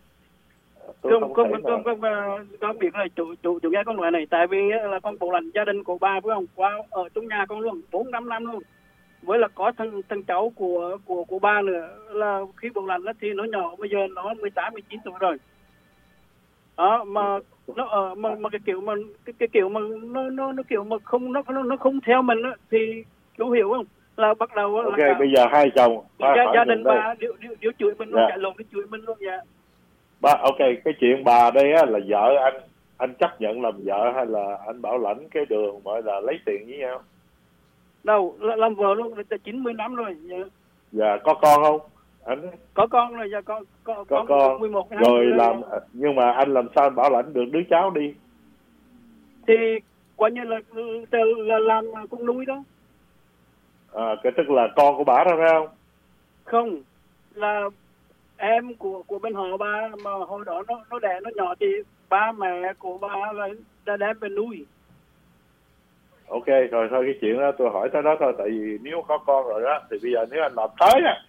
con biết là chủ nhà con loại này, tại vì là con bộ lành gia đình của ba phải không, qua ở trong nhà con luôn 4-5 năm luôn, với là có thằng cháu của ba nữa, là khi bộ lành đó thì nó nhỏ, bây giờ nó 18-19 tuổi rồi đó, mà nó mà cái kiểu mà nó kiểu mà không nó không theo mình đó, thì chú hiểu không, là bắt đầu ok là bây giờ hai chồng gia đình bà điều chửi mình luôn, chạy lộn đi chửi mình luôn. Ok, cái chuyện bà đây á là vợ anh chấp nhận làm vợ hay là anh bảo lãnh cái đường gọi là lấy tiền với nhau? Đâu, làm vợ luôn, 90 năm rồi. Dạ, có con không? Anh có con rồi, dạ có con 11 rồi làm, nhưng mà anh làm sao anh bảo lãnh được đứa cháu đi? Thì coi như là làm con nuôi đó. Cái tức là con của bà đó phải không? Không, là em của bên họ ba, mà hồi đó nó đẻ nó nhỏ thì ba mẹ của ba là đã đem về nuôi. Ok, rồi thôi cái chuyện đó tôi hỏi tới đó thôi, tại vì nếu có con rồi đó thì bây giờ nếu anh làm tới á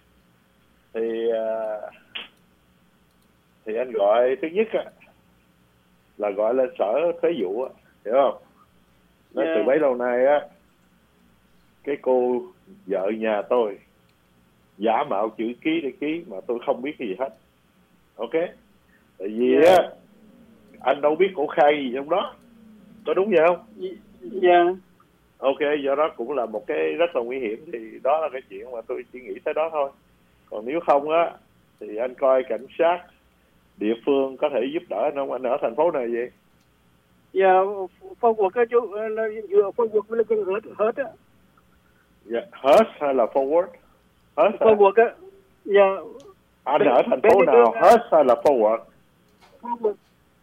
thì anh gọi thứ nhất á là gọi lên sở thuế vụ á, hiểu không? Nói từ bấy lâu nay á cái cô vợ nhà tôi giả mạo chữ ký để ký mà tôi không biết cái gì hết. Ok, tại vì á anh đâu biết cổ khai gì trong đó, có đúng vậy không? Dạ. Ok, do đó cũng là một cái rất là nguy hiểm, thì đó là cái chuyện mà tôi chỉ nghĩ tới đó thôi. Còn nếu không á thì anh coi cảnh sát địa phương có thể giúp đỡ anh không? Anh ở thành phố này vậy? Dạ, forward cái chú forward với cái hết á. Dạ, hết hay là forward? Hết. Forward á. Dạ. Anh ở thành phố nào, hết hay là forward? Forward.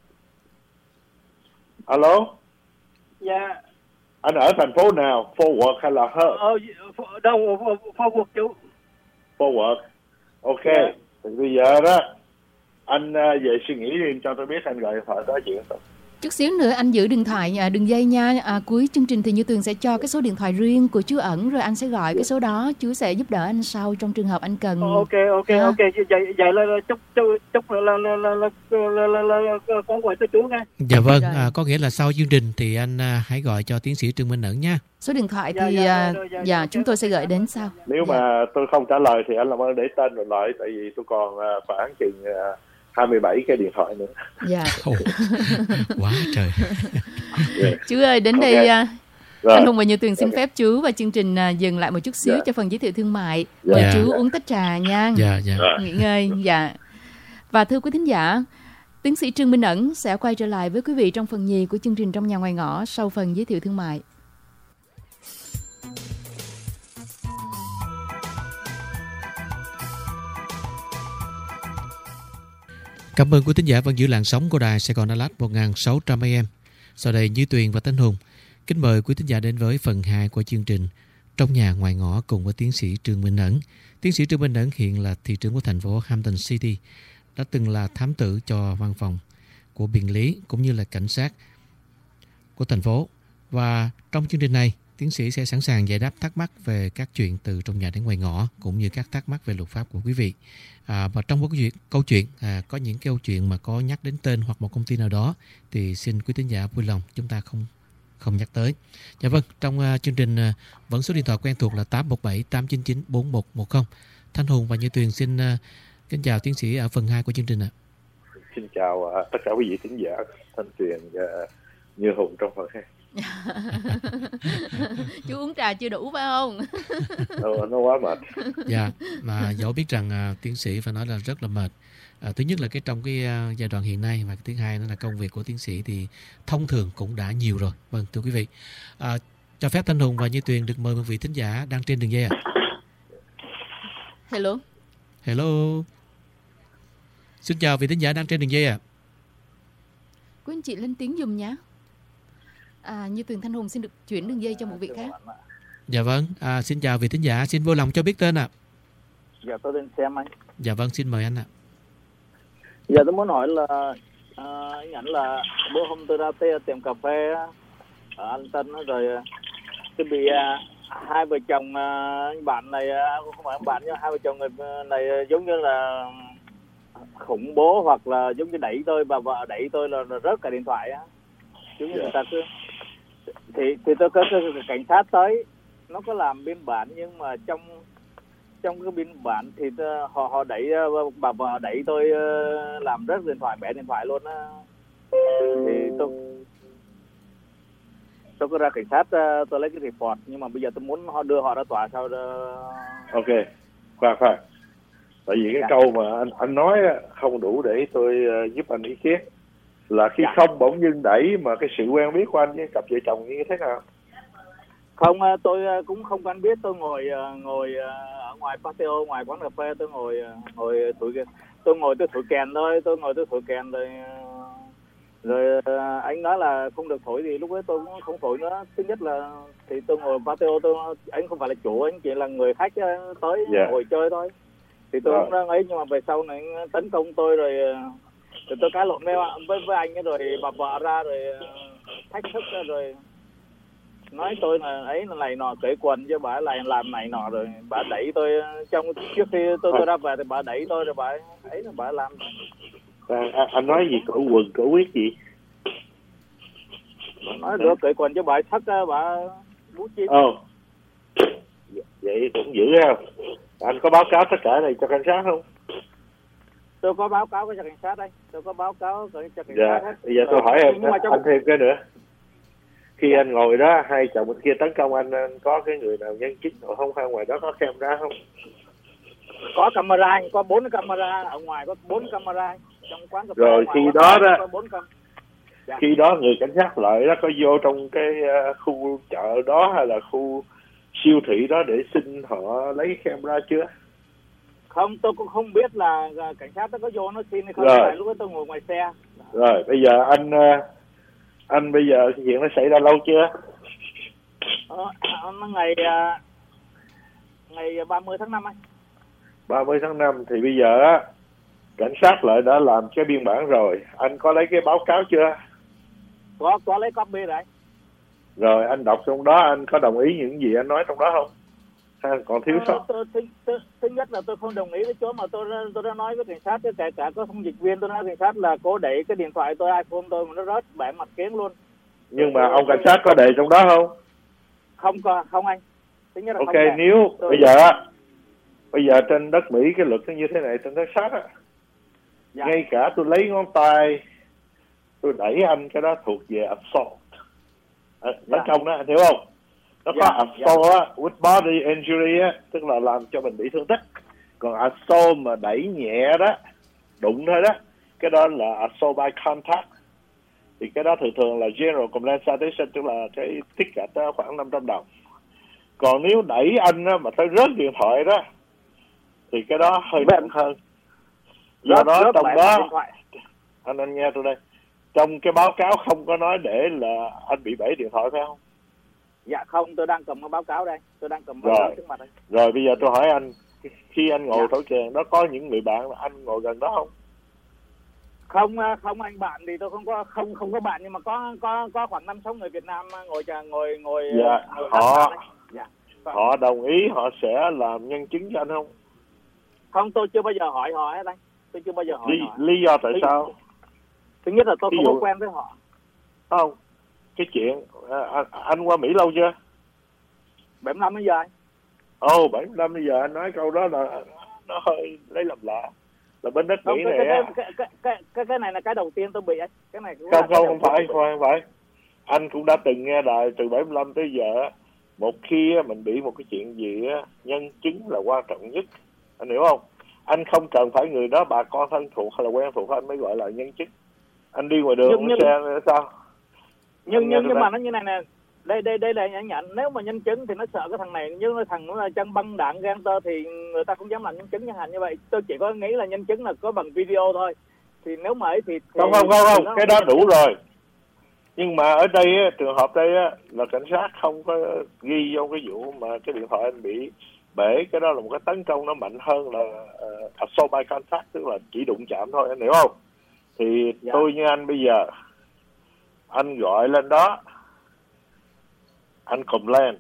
Alo? Dạ. Anh ở thành phố nào, forward hay là hết? Đâu, forward chú. Forward. Ok, thì bây giờ đó anh về suy nghĩ đi, cho tôi biết, anh gọi điện thoại nói chuyện tôi. Chút xíu nữa anh giữ điện thoại đường dây nha. Cuối chương trình thì Như Tuyền sẽ cho cái số điện thoại riêng của chú Ẩn, rồi anh sẽ gọi cái số đó, chú sẽ giúp đỡ anh sau trong trường hợp anh cần. Ok. Vậy là chúc là con gọi cho chú nghe. Dạ vâng, có nghĩa là sau chương trình thì anh hãy gọi cho tiến sĩ Trương Minh Ẩn nha. Số điện thoại thì chúng tôi sẽ gửi đến sau. Nếu mà tôi không trả lời thì anh làm ơn để tên rồi lại, tại vì tôi còn khoảng chừng 27 cái điện thoại nữa. Dạ. Quá trời. Chú ơi, đến đây anh Hùng và Như Tuyền xin phép chú và chương trình dừng lại một chút xíu cho phần giới thiệu thương mại. Mời chú uống tách trà nha. Nghỉ ngơi. Dạ. Và thưa quý thính giả, tiến sĩ Trương Minh Ẩn sẽ quay trở lại với quý vị trong phần nhì của chương trình Trong Nhà Ngoài Ngõ sau phần giới thiệu thương mại. Cảm ơn quý thính giả vẫn giữ làn sóng của đài Sài Gòn Đà Lạt 1600 AM. Sau đây Như Tuyền và Thanh Hùng kính mời quý thính giả đến với phần 2 của chương trình Trong Nhà Ngoài Ngõ cùng với tiến sĩ Trương Minh Ẩn. Tiến sĩ Trương Minh Ẩn hiện là thị trưởng của thành phố Hampton City, đã từng là thám tử cho văn phòng của biện lý cũng như là cảnh sát của thành phố. Và trong chương trình này, tiến sĩ sẽ sẵn sàng giải đáp thắc mắc về các chuyện từ trong nhà đến ngoài ngõ, cũng như các thắc mắc về luật pháp của quý vị. Và trong câu chuyện có những câu chuyện mà có nhắc đến tên hoặc một công ty nào đó thì xin quý tín giả vui lòng chúng ta không nhắc tới. Dạ vâng, trong chương trình vẫn số điện thoại quen thuộc là 817 899 4110. Thanh Hùng và Như Tuyền xin kính chào tiến sĩ ở phần 2 của chương trình ạ. Xin chào tất cả quý vị thính giả, Thanh Tuyền và Như Hùng trong phần 2. Chú uống trà chưa đủ phải không? Nó quá mệt. Dạ, mà dẫu biết rằng tiến sĩ phải nói là rất là mệt. Thứ nhất là trong cái giai đoạn hiện nay, và thứ hai nữa là công việc của tiến sĩ thì thông thường cũng đã nhiều rồi. Vâng, thưa quý vị, cho phép Thanh Hùng và Như Tuyền được mời một vị thính giả đang trên đường dây ạ. Hello. Xin chào vị thính giả đang trên đường dây ạ. Quý anh chị lên tiếng dùm nhé. Như Tuyền, Thanh Hùng xin được chuyển đường dây cho một vị khác. Dạ vâng, xin chào vị thính giả, xin vui lòng cho biết tên ạ. Dạ tôi tên Xem anh. Dạ vâng, xin mời anh ạ. Dạ tôi muốn hỏi là anh Ảnh là bữa hôm tôi ra tiệm cà phê ở An Tân rồi tôi bị hai vợ chồng anh bạn này, không phải anh bạn nhưng hai vợ chồng người này giống như là khủng bố hoặc là giống như đẩy tôi, bà vợ đẩy tôi là rớt cả điện thoại á. Giống như người ta cứ thì tôi có cảnh sát tới, nó có làm biên bản nhưng mà trong cái biên bản thì họ đẩy bà vợ đẩy tôi làm rớt điện thoại, bẻ điện thoại luôn á. Thì tôi có ra cảnh sát, tôi lấy cái report, nhưng mà bây giờ tôi muốn họ đưa họ ra tòa sao đó. Ok, khoan tại vì cái câu mà anh nói không đủ để tôi giúp anh ý kiến, là khi không bỗng dưng đẩy mà cái sự quen biết của anh với cặp vợ chồng như thế nào? Không, tôi cũng không quen biết, tôi ngồi ở ngoài patio, ngoài quán cà phê, tôi ngồi tôi thổi kèn thôi, tôi ngồi tôi thổi kèn rồi Rồi anh nói là không được thổi thì lúc ấy tôi cũng không thổi nữa. Thứ nhất là thì tôi ngồi patio, anh không phải là chủ, anh chỉ là người khách tới ngồi chơi thôi. Thì tôi cũng đang ấy, nhưng mà về sau này anh tấn công tôi rồi tôi cãi lộn với anh ấy, rồi bà vợ ra rồi thách thức ra, rồi nói tôi là ấy là này nọ, cởi quần cho bà lại làm này nọ, rồi bà đẩy tôi trong trước khi tôi ra về thì bà đẩy tôi, rồi bà ấy là bà làm. Anh nói gì cởi quần cởi quyết gì? Nói được cởi quần cho bà thắt bà bú chim. Vậy cũng dữ ha. Anh có báo cáo tất cả này cho cảnh sát không? Tôi có báo cáo với cảnh sát đây. Tôi có báo cáo cho cảnh sát hết. Bây giờ tôi hỏi em thêm cái nữa. Khi anh ngồi đó, hai chồng bên kia tấn công anh có cái người nào nhân chứng nào không? Hay ngoài đó có camera không? Có camera, có 4 camera, ở ngoài có 4 camera. Trong quán cà phê rồi khi đó đó, dạ. Khi đó người cảnh sát lợi đó có vô trong cái khu chợ đó hay là khu siêu thị đó để xin họ lấy camera chưa? Không, tôi cũng không biết là cảnh sát nó có vô nó xin hay không. Rồi. Lúc đó tôi ngồi ngoài xe. Rồi bây giờ anh bây giờ chuyện nó xảy ra lâu chưa? Ngày 30 tháng 5 anh. 30 tháng 5 thì bây giờ á, cảnh sát lại đã làm cái biên bản rồi. Anh có lấy cái báo cáo chưa? Có lấy copy rồi. Rồi anh đọc trong đó, anh có đồng ý những gì anh nói trong đó không? Hay còn thiếu sót? Thứ nhất là tôi không đồng ý với chỗ mà tôi đã nói với cảnh sát, kể cả có thông dịch viên tôi nói cảnh sát là cố đẩy cái điện thoại tôi, iPhone tôi mà nó rớt bẻ mặt kiến luôn. Nhưng mà ông cảnh sát có để trong đó không? Không anh. Thứ nhất là ok, nếu bây giờ trên đất Mỹ cái luật nó như thế này, trên Texas á, ngay cả tôi lấy ngón tay tôi đẩy anh, cái đó thuộc về assault, tấn công đó, anh hiểu không? Nó có assault á, with body injury á, tức là làm cho mình bị thương tích. Còn assault mà đẩy nhẹ đó, đụng thôi đó, cái đó là assault by contact. Thì cái đó thường là general complaint citation, tức là cái ticket đó khoảng 500 đồng. Còn nếu đẩy anh á, mà tới rớt điện thoại đó thì cái đó hơi nặng hơn. Do đó trong đó anh nghe tôi đây, trong cái báo cáo không có nói để là anh bị bể điện thoại phải không? Dạ không, tôi đang cầm cái báo cáo đây, tôi đang cầm báo cáo trước mặt đây. Rồi bây giờ tôi hỏi anh, khi anh ngồi thổi kèn đó có những người bạn anh ngồi gần đó không? Không anh, bạn thì tôi không có bạn, nhưng mà có khoảng 5-6 người Việt Nam ngồi dạ, họ đồng ý họ sẽ làm nhân chứng cho anh không? Không, tôi chưa bao giờ hỏi họ hết anh. Tôi chưa bao giờ hỏi họ. Lý do tại sao? Thứ nhất là tôi không có quen với họ. Không, cái chuyện anh qua Mỹ lâu chưa? 75 bây giờ anh. 75 bây giờ anh nói câu đó là nó hơi lấy làm lạ. Là bên đất Mỹ này cái này là cái đầu tiên tôi bị anh. Cái này không phải. Anh cũng đã từng nghe đài từ 75 tới giờ, một khi mình bị một cái chuyện gì á, nhân chứng là quan trọng nhất. Anh hiểu không? Anh không cần phải người đó bà con thân thuộc hay là quen thuộc anh mới gọi là nhân chứng. Anh đi ngoài đường xe sao? Nhưng mà nó như này nè, đây là anh nhận, nếu mà nhân chứng thì nó sợ cái thằng này, nhưng cái thằng nó là chân băng đạn gangster thì người ta không dám làm nhân chứng chẳng hạn như vậy. Tôi chỉ có nghĩ là nhân chứng là có bằng video thôi. Thì nếu mà ấy thì không, cái đó đủ rồi. Nhưng mà ở đây trường hợp đây là cảnh sát không có ghi vô cái vụ mà cái điện thoại anh bị bể. Cái đó là một cái tấn công nó mạnh hơn là assault by contact, tức là chỉ đụng chạm thôi, anh hiểu không? Thì tôi như anh bây giờ, anh gọi lên đó, anh complain,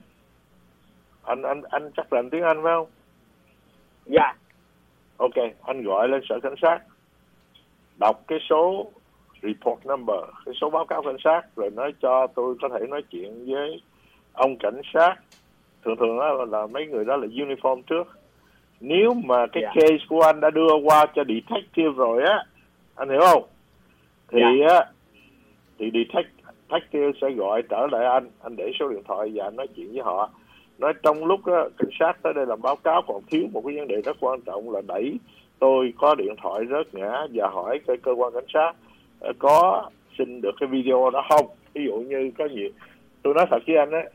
anh chắc là tiếng Anh phải không? Dạ. Ok, anh gọi lên sở cảnh sát, đọc cái số report number, cái số báo cáo cảnh sát, rồi nói cho tôi có thể nói chuyện với ông cảnh sát. Thường là mấy người đó là uniform trước. Nếu mà cái case của anh đã đưa qua cho detective rồi á, anh hiểu không? Thì thì detective sẽ gọi trở lại anh để số điện thoại và anh nói chuyện với họ. Nói trong lúc đó, cảnh sát tới đây làm báo cáo còn thiếu một cái vấn đề rất quan trọng là đẩy tôi có điện thoại rớt ngã và hỏi cái cơ quan cảnh sát có xin được cái video đó không. Ví dụ như có gì, tôi nói thật với anh á,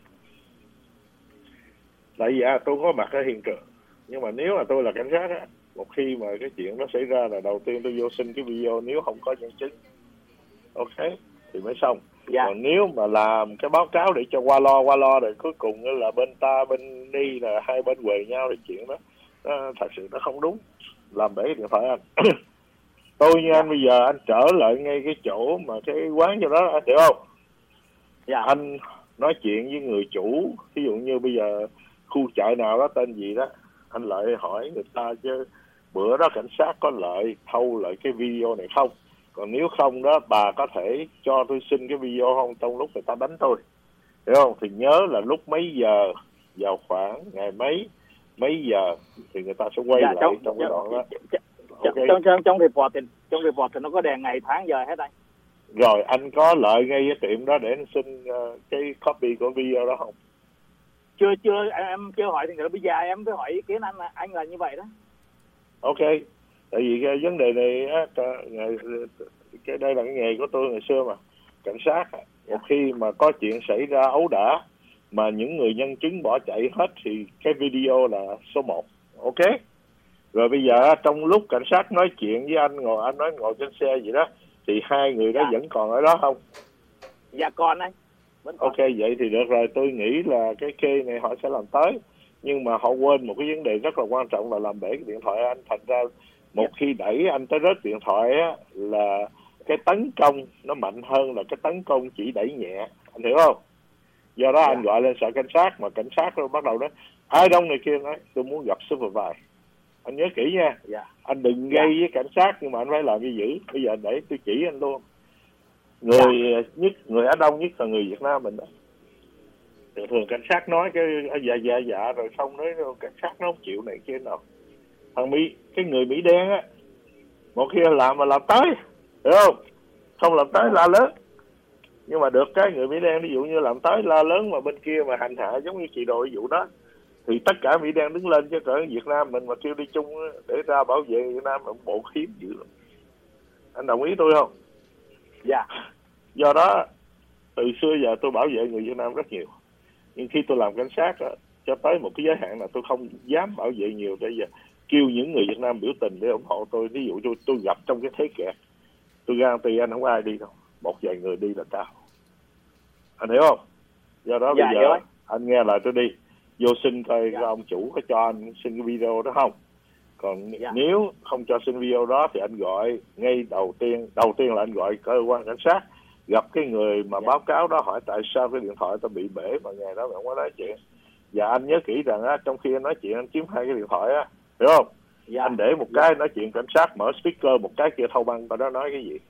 tại vì tôi có mặt ở hiện trường, nhưng mà nếu mà tôi là cảnh sát á, một khi mà cái chuyện đó xảy ra là đầu tiên tôi vô xin cái video nếu không có nhân chứng. ok, thì mới xong. Dạ. Còn nếu mà làm cái báo cáo để cho qua lo rồi cuối cùng là bên ta bên đi là hai bên quề nhau thì chuyện đó thật sự nó không đúng, làm bể điện thoại anh. Tôi như anh bây giờ anh trở lại ngay cái chỗ mà cái quán cho đó, anh hiểu không? Dạ. Anh nói chuyện với người chủ, ví dụ như bây giờ khu chợ nào đó tên gì đó, anh lại hỏi người ta chứ bữa đó cảnh sát có lại thâu lại cái video này không? Còn nếu không đó, bà có thể cho tôi xin cái video không trong lúc người ta đánh tôi, hiểu không? Thì nhớ là lúc mấy giờ, vào khoảng ngày mấy giờ thì người ta sẽ quay lại trong cái đoạn đó. Okay. Trong report thì nó có đề ngày tháng giờ hết anh. Rồi anh có lợi ngay cái tiệm đó để anh xin cái copy của video đó không? Chưa em chưa hỏi thì bây giờ em phải hỏi ý kiến anh là như vậy đó. Ok, tại vì cái vấn đề này á, cái đây là cái nghề của tôi ngày xưa mà. Cảnh sát một khi mà có chuyện xảy ra ấu đả mà những người nhân chứng bỏ chạy hết thì cái video là số 1. Ok. Rồi bây giờ trong lúc cảnh sát nói chuyện với anh nói ngồi trên xe gì đó thì hai người đó vẫn còn ở đó không? Dạ còn anh. Ok, vậy thì được rồi, tôi nghĩ là cái kê này họ sẽ làm tới. Nhưng mà họ quên một cái vấn đề rất là quan trọng là làm bể cái điện thoại anh. Thành ra một khi đẩy anh tới rớt điện thoại á, là cái tấn công nó mạnh hơn là cái tấn công chỉ đẩy nhẹ, anh hiểu không? Do đó anh gọi lên sở cảnh sát, mà cảnh sát rồi bắt đầu nói ai đông này kia, nói tôi muốn gặp supervisor. Anh nhớ kỹ nha. Anh đừng gây với cảnh sát, nhưng mà anh phải làm như dữ. Bây giờ để tôi chỉ anh luôn. Người Á Đông nhất là người Việt Nam mình đó. Thường cảnh sát nói cái dạ rồi xong nói cảnh sát nó không chịu này kia nào. Thằng Mỹ, cái người Mỹ đen á, một khi làm mà làm tới, hiểu không? Không làm tới la lớn. Nhưng mà được cái người Mỹ đen ví dụ như làm tới la lớn mà bên kia mà hành hạ giống như chị đội vụ đó, thì tất cả Mỹ đen đứng lên, chứ cỡ Việt Nam mình mà kêu đi chung để ra bảo vệ Việt Nam là bộ khiếm dữ lắm. Anh đồng ý tôi không? Dạ. Do đó từ xưa giờ tôi bảo vệ người Việt Nam rất nhiều, nhưng khi tôi làm cảnh sát cho tới một cái giới hạn là tôi không dám bảo vệ nhiều. Bây giờ kêu những người Việt Nam biểu tình để ủng hộ tôi. Ví dụ tôi gặp trong cái thế kẹt, tôi guarantee anh không có ai đi đâu, một vài người đi là cao, anh hiểu không? Do đó bây giờ anh nghe lời tôi đi, vô xin coi ông chủ có cho anh xin cái video đó không. Còn nếu không cho xin video đó thì anh gọi ngay đầu tiên là anh gọi cơ quan cảnh sát, gặp cái người mà báo cáo đó, hỏi tại sao cái điện thoại tao bị bể mà ngày đó mà không có nói chuyện. Và anh nhớ kỹ rằng á, trong khi anh nói chuyện anh chiếm hai cái điện thoại á, hiểu không? Anh để một cái nói chuyện cảnh sát, mở speaker, một cái kia thâu băng, tao đó nói cái gì.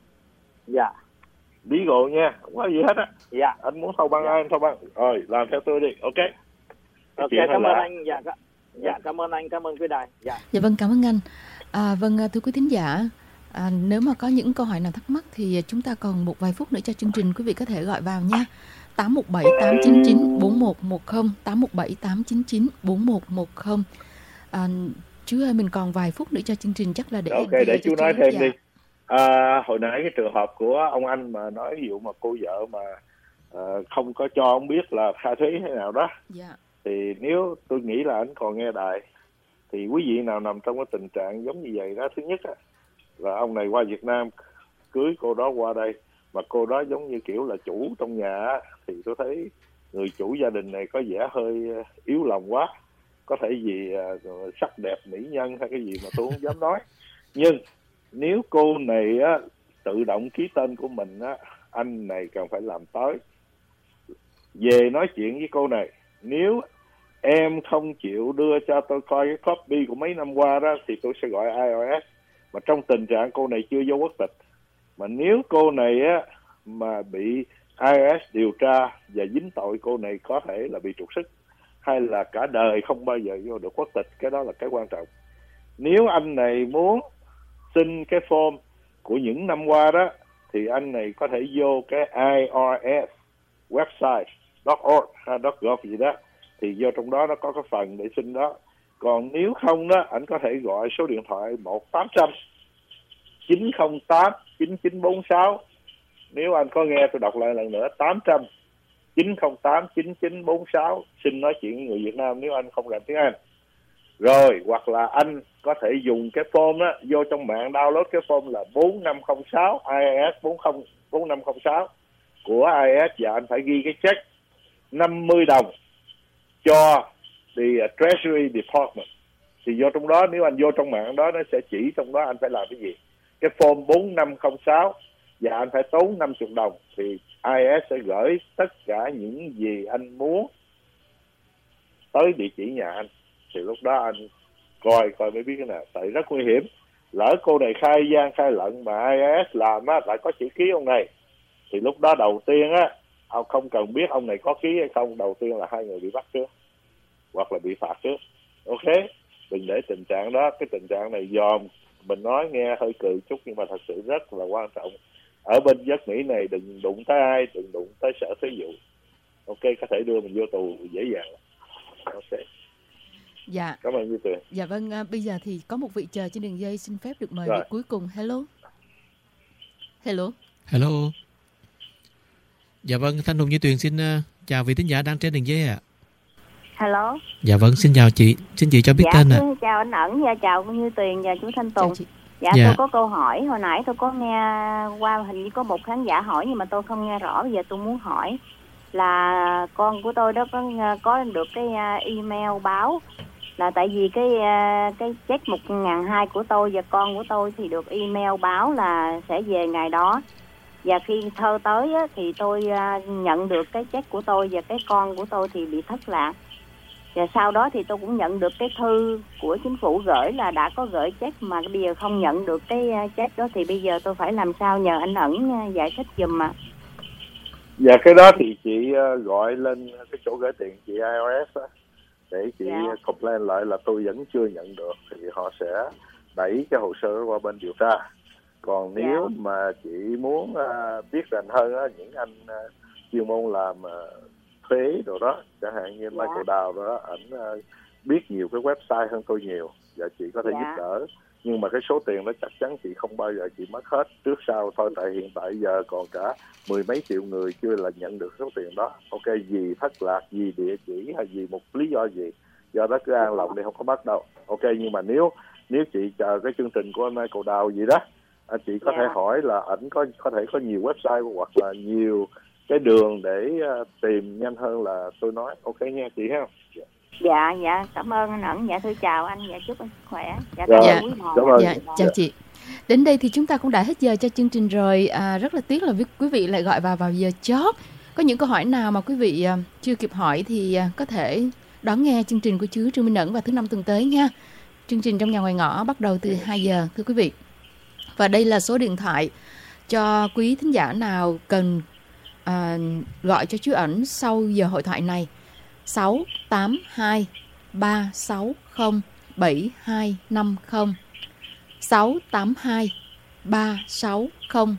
Legal nha, không có gì hết á. Anh muốn thâu băng ai anh thâu băng. Rồi làm theo tôi đi. Ok, cảm ơn anh. Cảm ơn anh, cảm ơn quý đài. Dạ vâng, cảm ơn anh. Vâng, thưa quý thính giả, nếu mà có những câu hỏi nào thắc mắc thì chúng ta còn một vài phút nữa cho chương trình, quý vị có thể gọi vào nha. 817 899 4110, 817 899 4110. Chú ơi, mình còn vài phút nữa cho chương trình, chắc là để để chú nói thêm đi. Hồi nãy cái trường hợp của ông anh mà nói ví dụ mà cô vợ mà không có cho ông biết là khai thuế thế nào đó, thì nếu tôi nghĩ là anh còn nghe đài thì quý vị nào nằm trong cái tình trạng giống như vậy đó, thứ nhất là ông này qua Việt Nam cưới cô đó qua đây mà cô đó giống như kiểu là chủ trong nhà, thì tôi thấy người chủ gia đình này có vẻ hơi yếu lòng quá. Có thể vì sắc đẹp mỹ nhân hay cái gì mà tôi không dám nói. Nhưng nếu cô này tự động ký tên của mình anh này cần phải làm tới về nói chuyện với cô này. Nếu em không chịu đưa cho tôi coi cái copy của mấy năm qua đó thì tôi sẽ gọi IRS. Mà trong tình trạng cô này chưa vô quốc tịch, mà nếu cô này mà bị IRS điều tra và dính tội, cô này có thể là bị trục xuất hay là cả đời không bao giờ vô được quốc tịch. Cái đó là cái quan trọng. Nếu anh này muốn xin cái form của những năm qua đó thì anh này có thể vô cái IRS website .org hay .gov gì đó, thì vô trong đó nó có cái phần để xin đó. Còn nếu không đó, anh có thể gọi số điện thoại 1-800 908 9946. Nếu anh có nghe tôi đọc lại lần nữa, 800 908 9946, xin nói chuyện với người Việt Nam nếu anh không rành tiếng Anh. Rồi hoặc là anh có thể dùng cái form đó, vô trong mạng download cái form là 4506 IAS 4506 của IAS, và anh phải ghi cái check 50 đồng cho the Treasury Department. Thì vô trong đó, nếu anh vô trong mạng đó, nó sẽ chỉ trong đó anh phải làm cái gì. Cái form 4506 và anh phải tốn 50 đồng thì IAS sẽ gửi tất cả những gì anh muốn tới địa chỉ nhà anh. Thì lúc đó anh coi mới biết cái nào. Tại rất nguy hiểm, lỡ cô này khai gian khai lận mà IAS làm á lại có chữ ký ông này, thì lúc đó đầu tiên á, ông không cần biết ông này có ký hay không, đầu tiên là hai người bị bắt trước hoặc là bị phạt trước. Ok, đừng để tình trạng đó. Cái tình trạng này dòm, mình nói nghe hơi cười chút nhưng mà thật sự rất là quan trọng. Ở bên đất Mỹ này đừng đụng tới ai, đừng đụng tới Sở Thuế vụ. Ok, có thể đưa mình vô tù dễ dàng. Ok. Dạ. Cảm ơn Như Tuyền. Dạ vâng, bây giờ thì có một vị chờ trên đường dây, xin phép được mời Rồi. vị cuối cùng. Hello. Hello. Hello. Dạ vâng, Thanh Hùng Như Tuyền xin chào vị thính giả đang trên đường dây ạ. Hello. Dạ vâng, xin chào chị. Xin chị cho biết tên ạ. Chào anh Ẩn, và chào Như Tuyền và chú Thanh Tùng. Dạ, dạ, tôi có câu hỏi. Hồi nãy tôi có nghe qua, hình như có một khán giả hỏi nhưng mà tôi không nghe rõ. Bây giờ tôi muốn hỏi là con của tôi đó có được cái email báo là tại vì cái check 1.200 của tôi và con của tôi thì được email báo là sẽ về ngày đó. Và khi thơ tới á, thì tôi nhận được cái check của tôi và cái con của tôi thì bị thất lạc. Và sau đó thì tôi cũng nhận được cái thư của chính phủ gửi là đã có gửi check mà bây giờ không nhận được cái check đó, thì bây giờ tôi phải làm sao, nhờ anh Ẩn giải thích giùm ạ. Dạ, cái đó thì chị gọi lên cái chỗ gửi tiền chị IRS á, để chị complain lại là tôi vẫn chưa nhận được, thì họ sẽ đẩy cái hồ sơ qua bên điều tra. Còn nếu mà chị muốn biết rành hơn á, những anh chuyên môn làm thuế đồ đó, chẳng hạn như Michael Đào đó, ảnh biết nhiều cái website hơn tôi nhiều, và chị có thể giúp đỡ. Nhưng mà cái số tiền đó chắc chắn chị không bao giờ chị mất hết trước sau thôi, tại hiện tại giờ còn cả 10 mấy triệu người chưa là nhận được số tiền đó. Ok, vì thất lạc, vì địa chỉ hay vì một lý do gì, do đó cứ an lòng đi, không có mất đâu. Ok, nhưng mà nếu chị chờ cái chương trình của anh Michael Đào gì đó, chị có thể hỏi là ảnh có thể có nhiều website hoặc là nhiều cái đường để tìm nhanh hơn là tôi nói. Ok nha chị ha. Dạ, cảm ơn anh Ẩn. Dạ, tôi chào anh, dạ chúc anh khỏe. Dạ, cảm ơn. Dạ, chào chị. Đến đây thì chúng ta cũng đã hết giờ cho chương trình rồi. Rất là tiếc là quý vị lại gọi vào giờ chót. Có những câu hỏi nào mà quý vị chưa kịp hỏi thì có thể đón nghe chương trình của chú Trương Minh Ẩn vào thứ 5 tuần tới nha. Chương trình Trong Nhà Ngoài Ngõ bắt đầu từ 2 giờ, thưa quý vị. Và đây là số điện thoại cho quý thính giả nào cần gọi cho chú Ẩn sau giờ hội thoại này: 682 360 7250, 682 360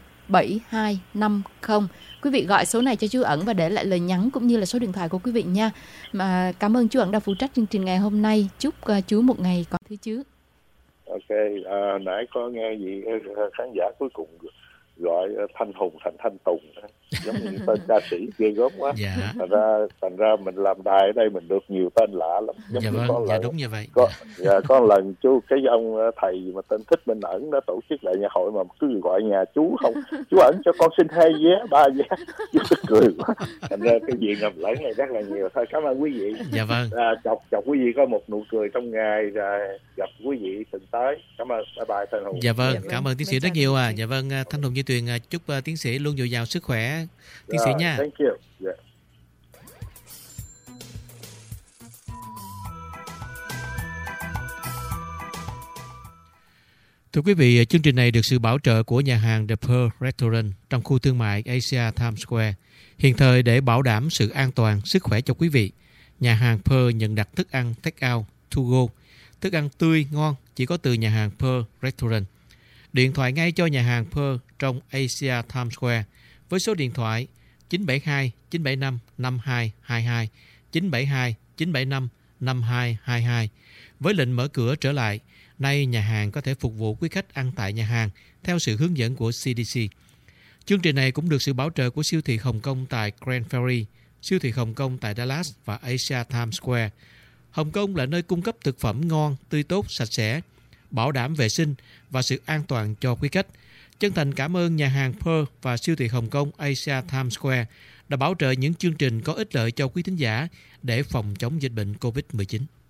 7250. Quý vị gọi số này cho chú Ẩn và để lại lời nhắn cũng như là số điện thoại của quý vị nha. Mà cảm ơn chú Ẩn đã phụ trách chương trình ngày hôm nay. Chúc chú một ngày còn thứ chứ. Ok, nãy có nghe gì khán giả cuối cùng gọi Thanh Hùng thành Thanh Tùng, giống như tên ca sĩ ghê gớm quá. Thành ra mình làm đài ở đây mình được nhiều tên lạ lắm. Đúng như vậy. Có lần chú cái ông thầy mà tên Thích Minh Ẩn đã tổ chức lại nhà hội mà cứ gọi nhà chú không, chú Ẩn cho con xin 2 vé 3 vé, chú tức cười quá. Thành ra cái chuyện ngầm lẫn này rất là nhiều. Thôi cảm ơn quý vị. Dạ vâng. Chọc quý vị có một nụ cười trong ngày, rồi gặp quý vị tuần tới. Cảm ơn. Bye bye Thanh Hùng. Dạ vâng, cảm ơn tiến sĩ rất nhiều à. Dạ vâng, Thanh Hùng Như Tuyền chúc tiến sĩ luôn dồi dào sức khỏe tiến sĩ nha. Thank you. Yeah. Thưa quý vị, chương trình này được sự bảo trợ của nhà hàng The Pearl Restaurant trong khu thương mại Asia Times Square. Hiện thời để bảo đảm sự an toàn, sức khỏe cho quý vị, nhà hàng Pearl nhận đặt thức ăn take out, to go, thức ăn tươi, ngon chỉ có từ nhà hàng Pearl Restaurant. Điện thoại ngay cho nhà hàng Pearl trong Asia Times Square với số điện thoại 972 975 5222, 972 975 5222. Với lệnh mở cửa trở lại, nay nhà hàng có thể phục vụ quý khách ăn tại nhà hàng theo sự hướng dẫn của CDC. Chương trình này cũng được sự bảo trợ của siêu thị Hồng Kông tại Grand Ferry, siêu thị Hồng Kông tại Dallas và Asia Times Square. Hồng Kông là nơi cung cấp thực phẩm ngon, tươi tốt, sạch sẽ bảo đảm vệ sinh và sự an toàn cho quý khách. Chân thành cảm ơn nhà hàng Pearl và siêu thị Hồng Kông Asia Times Square đã bảo trợ những chương trình có ích lợi cho quý thính giả để phòng chống dịch bệnh COVID-19.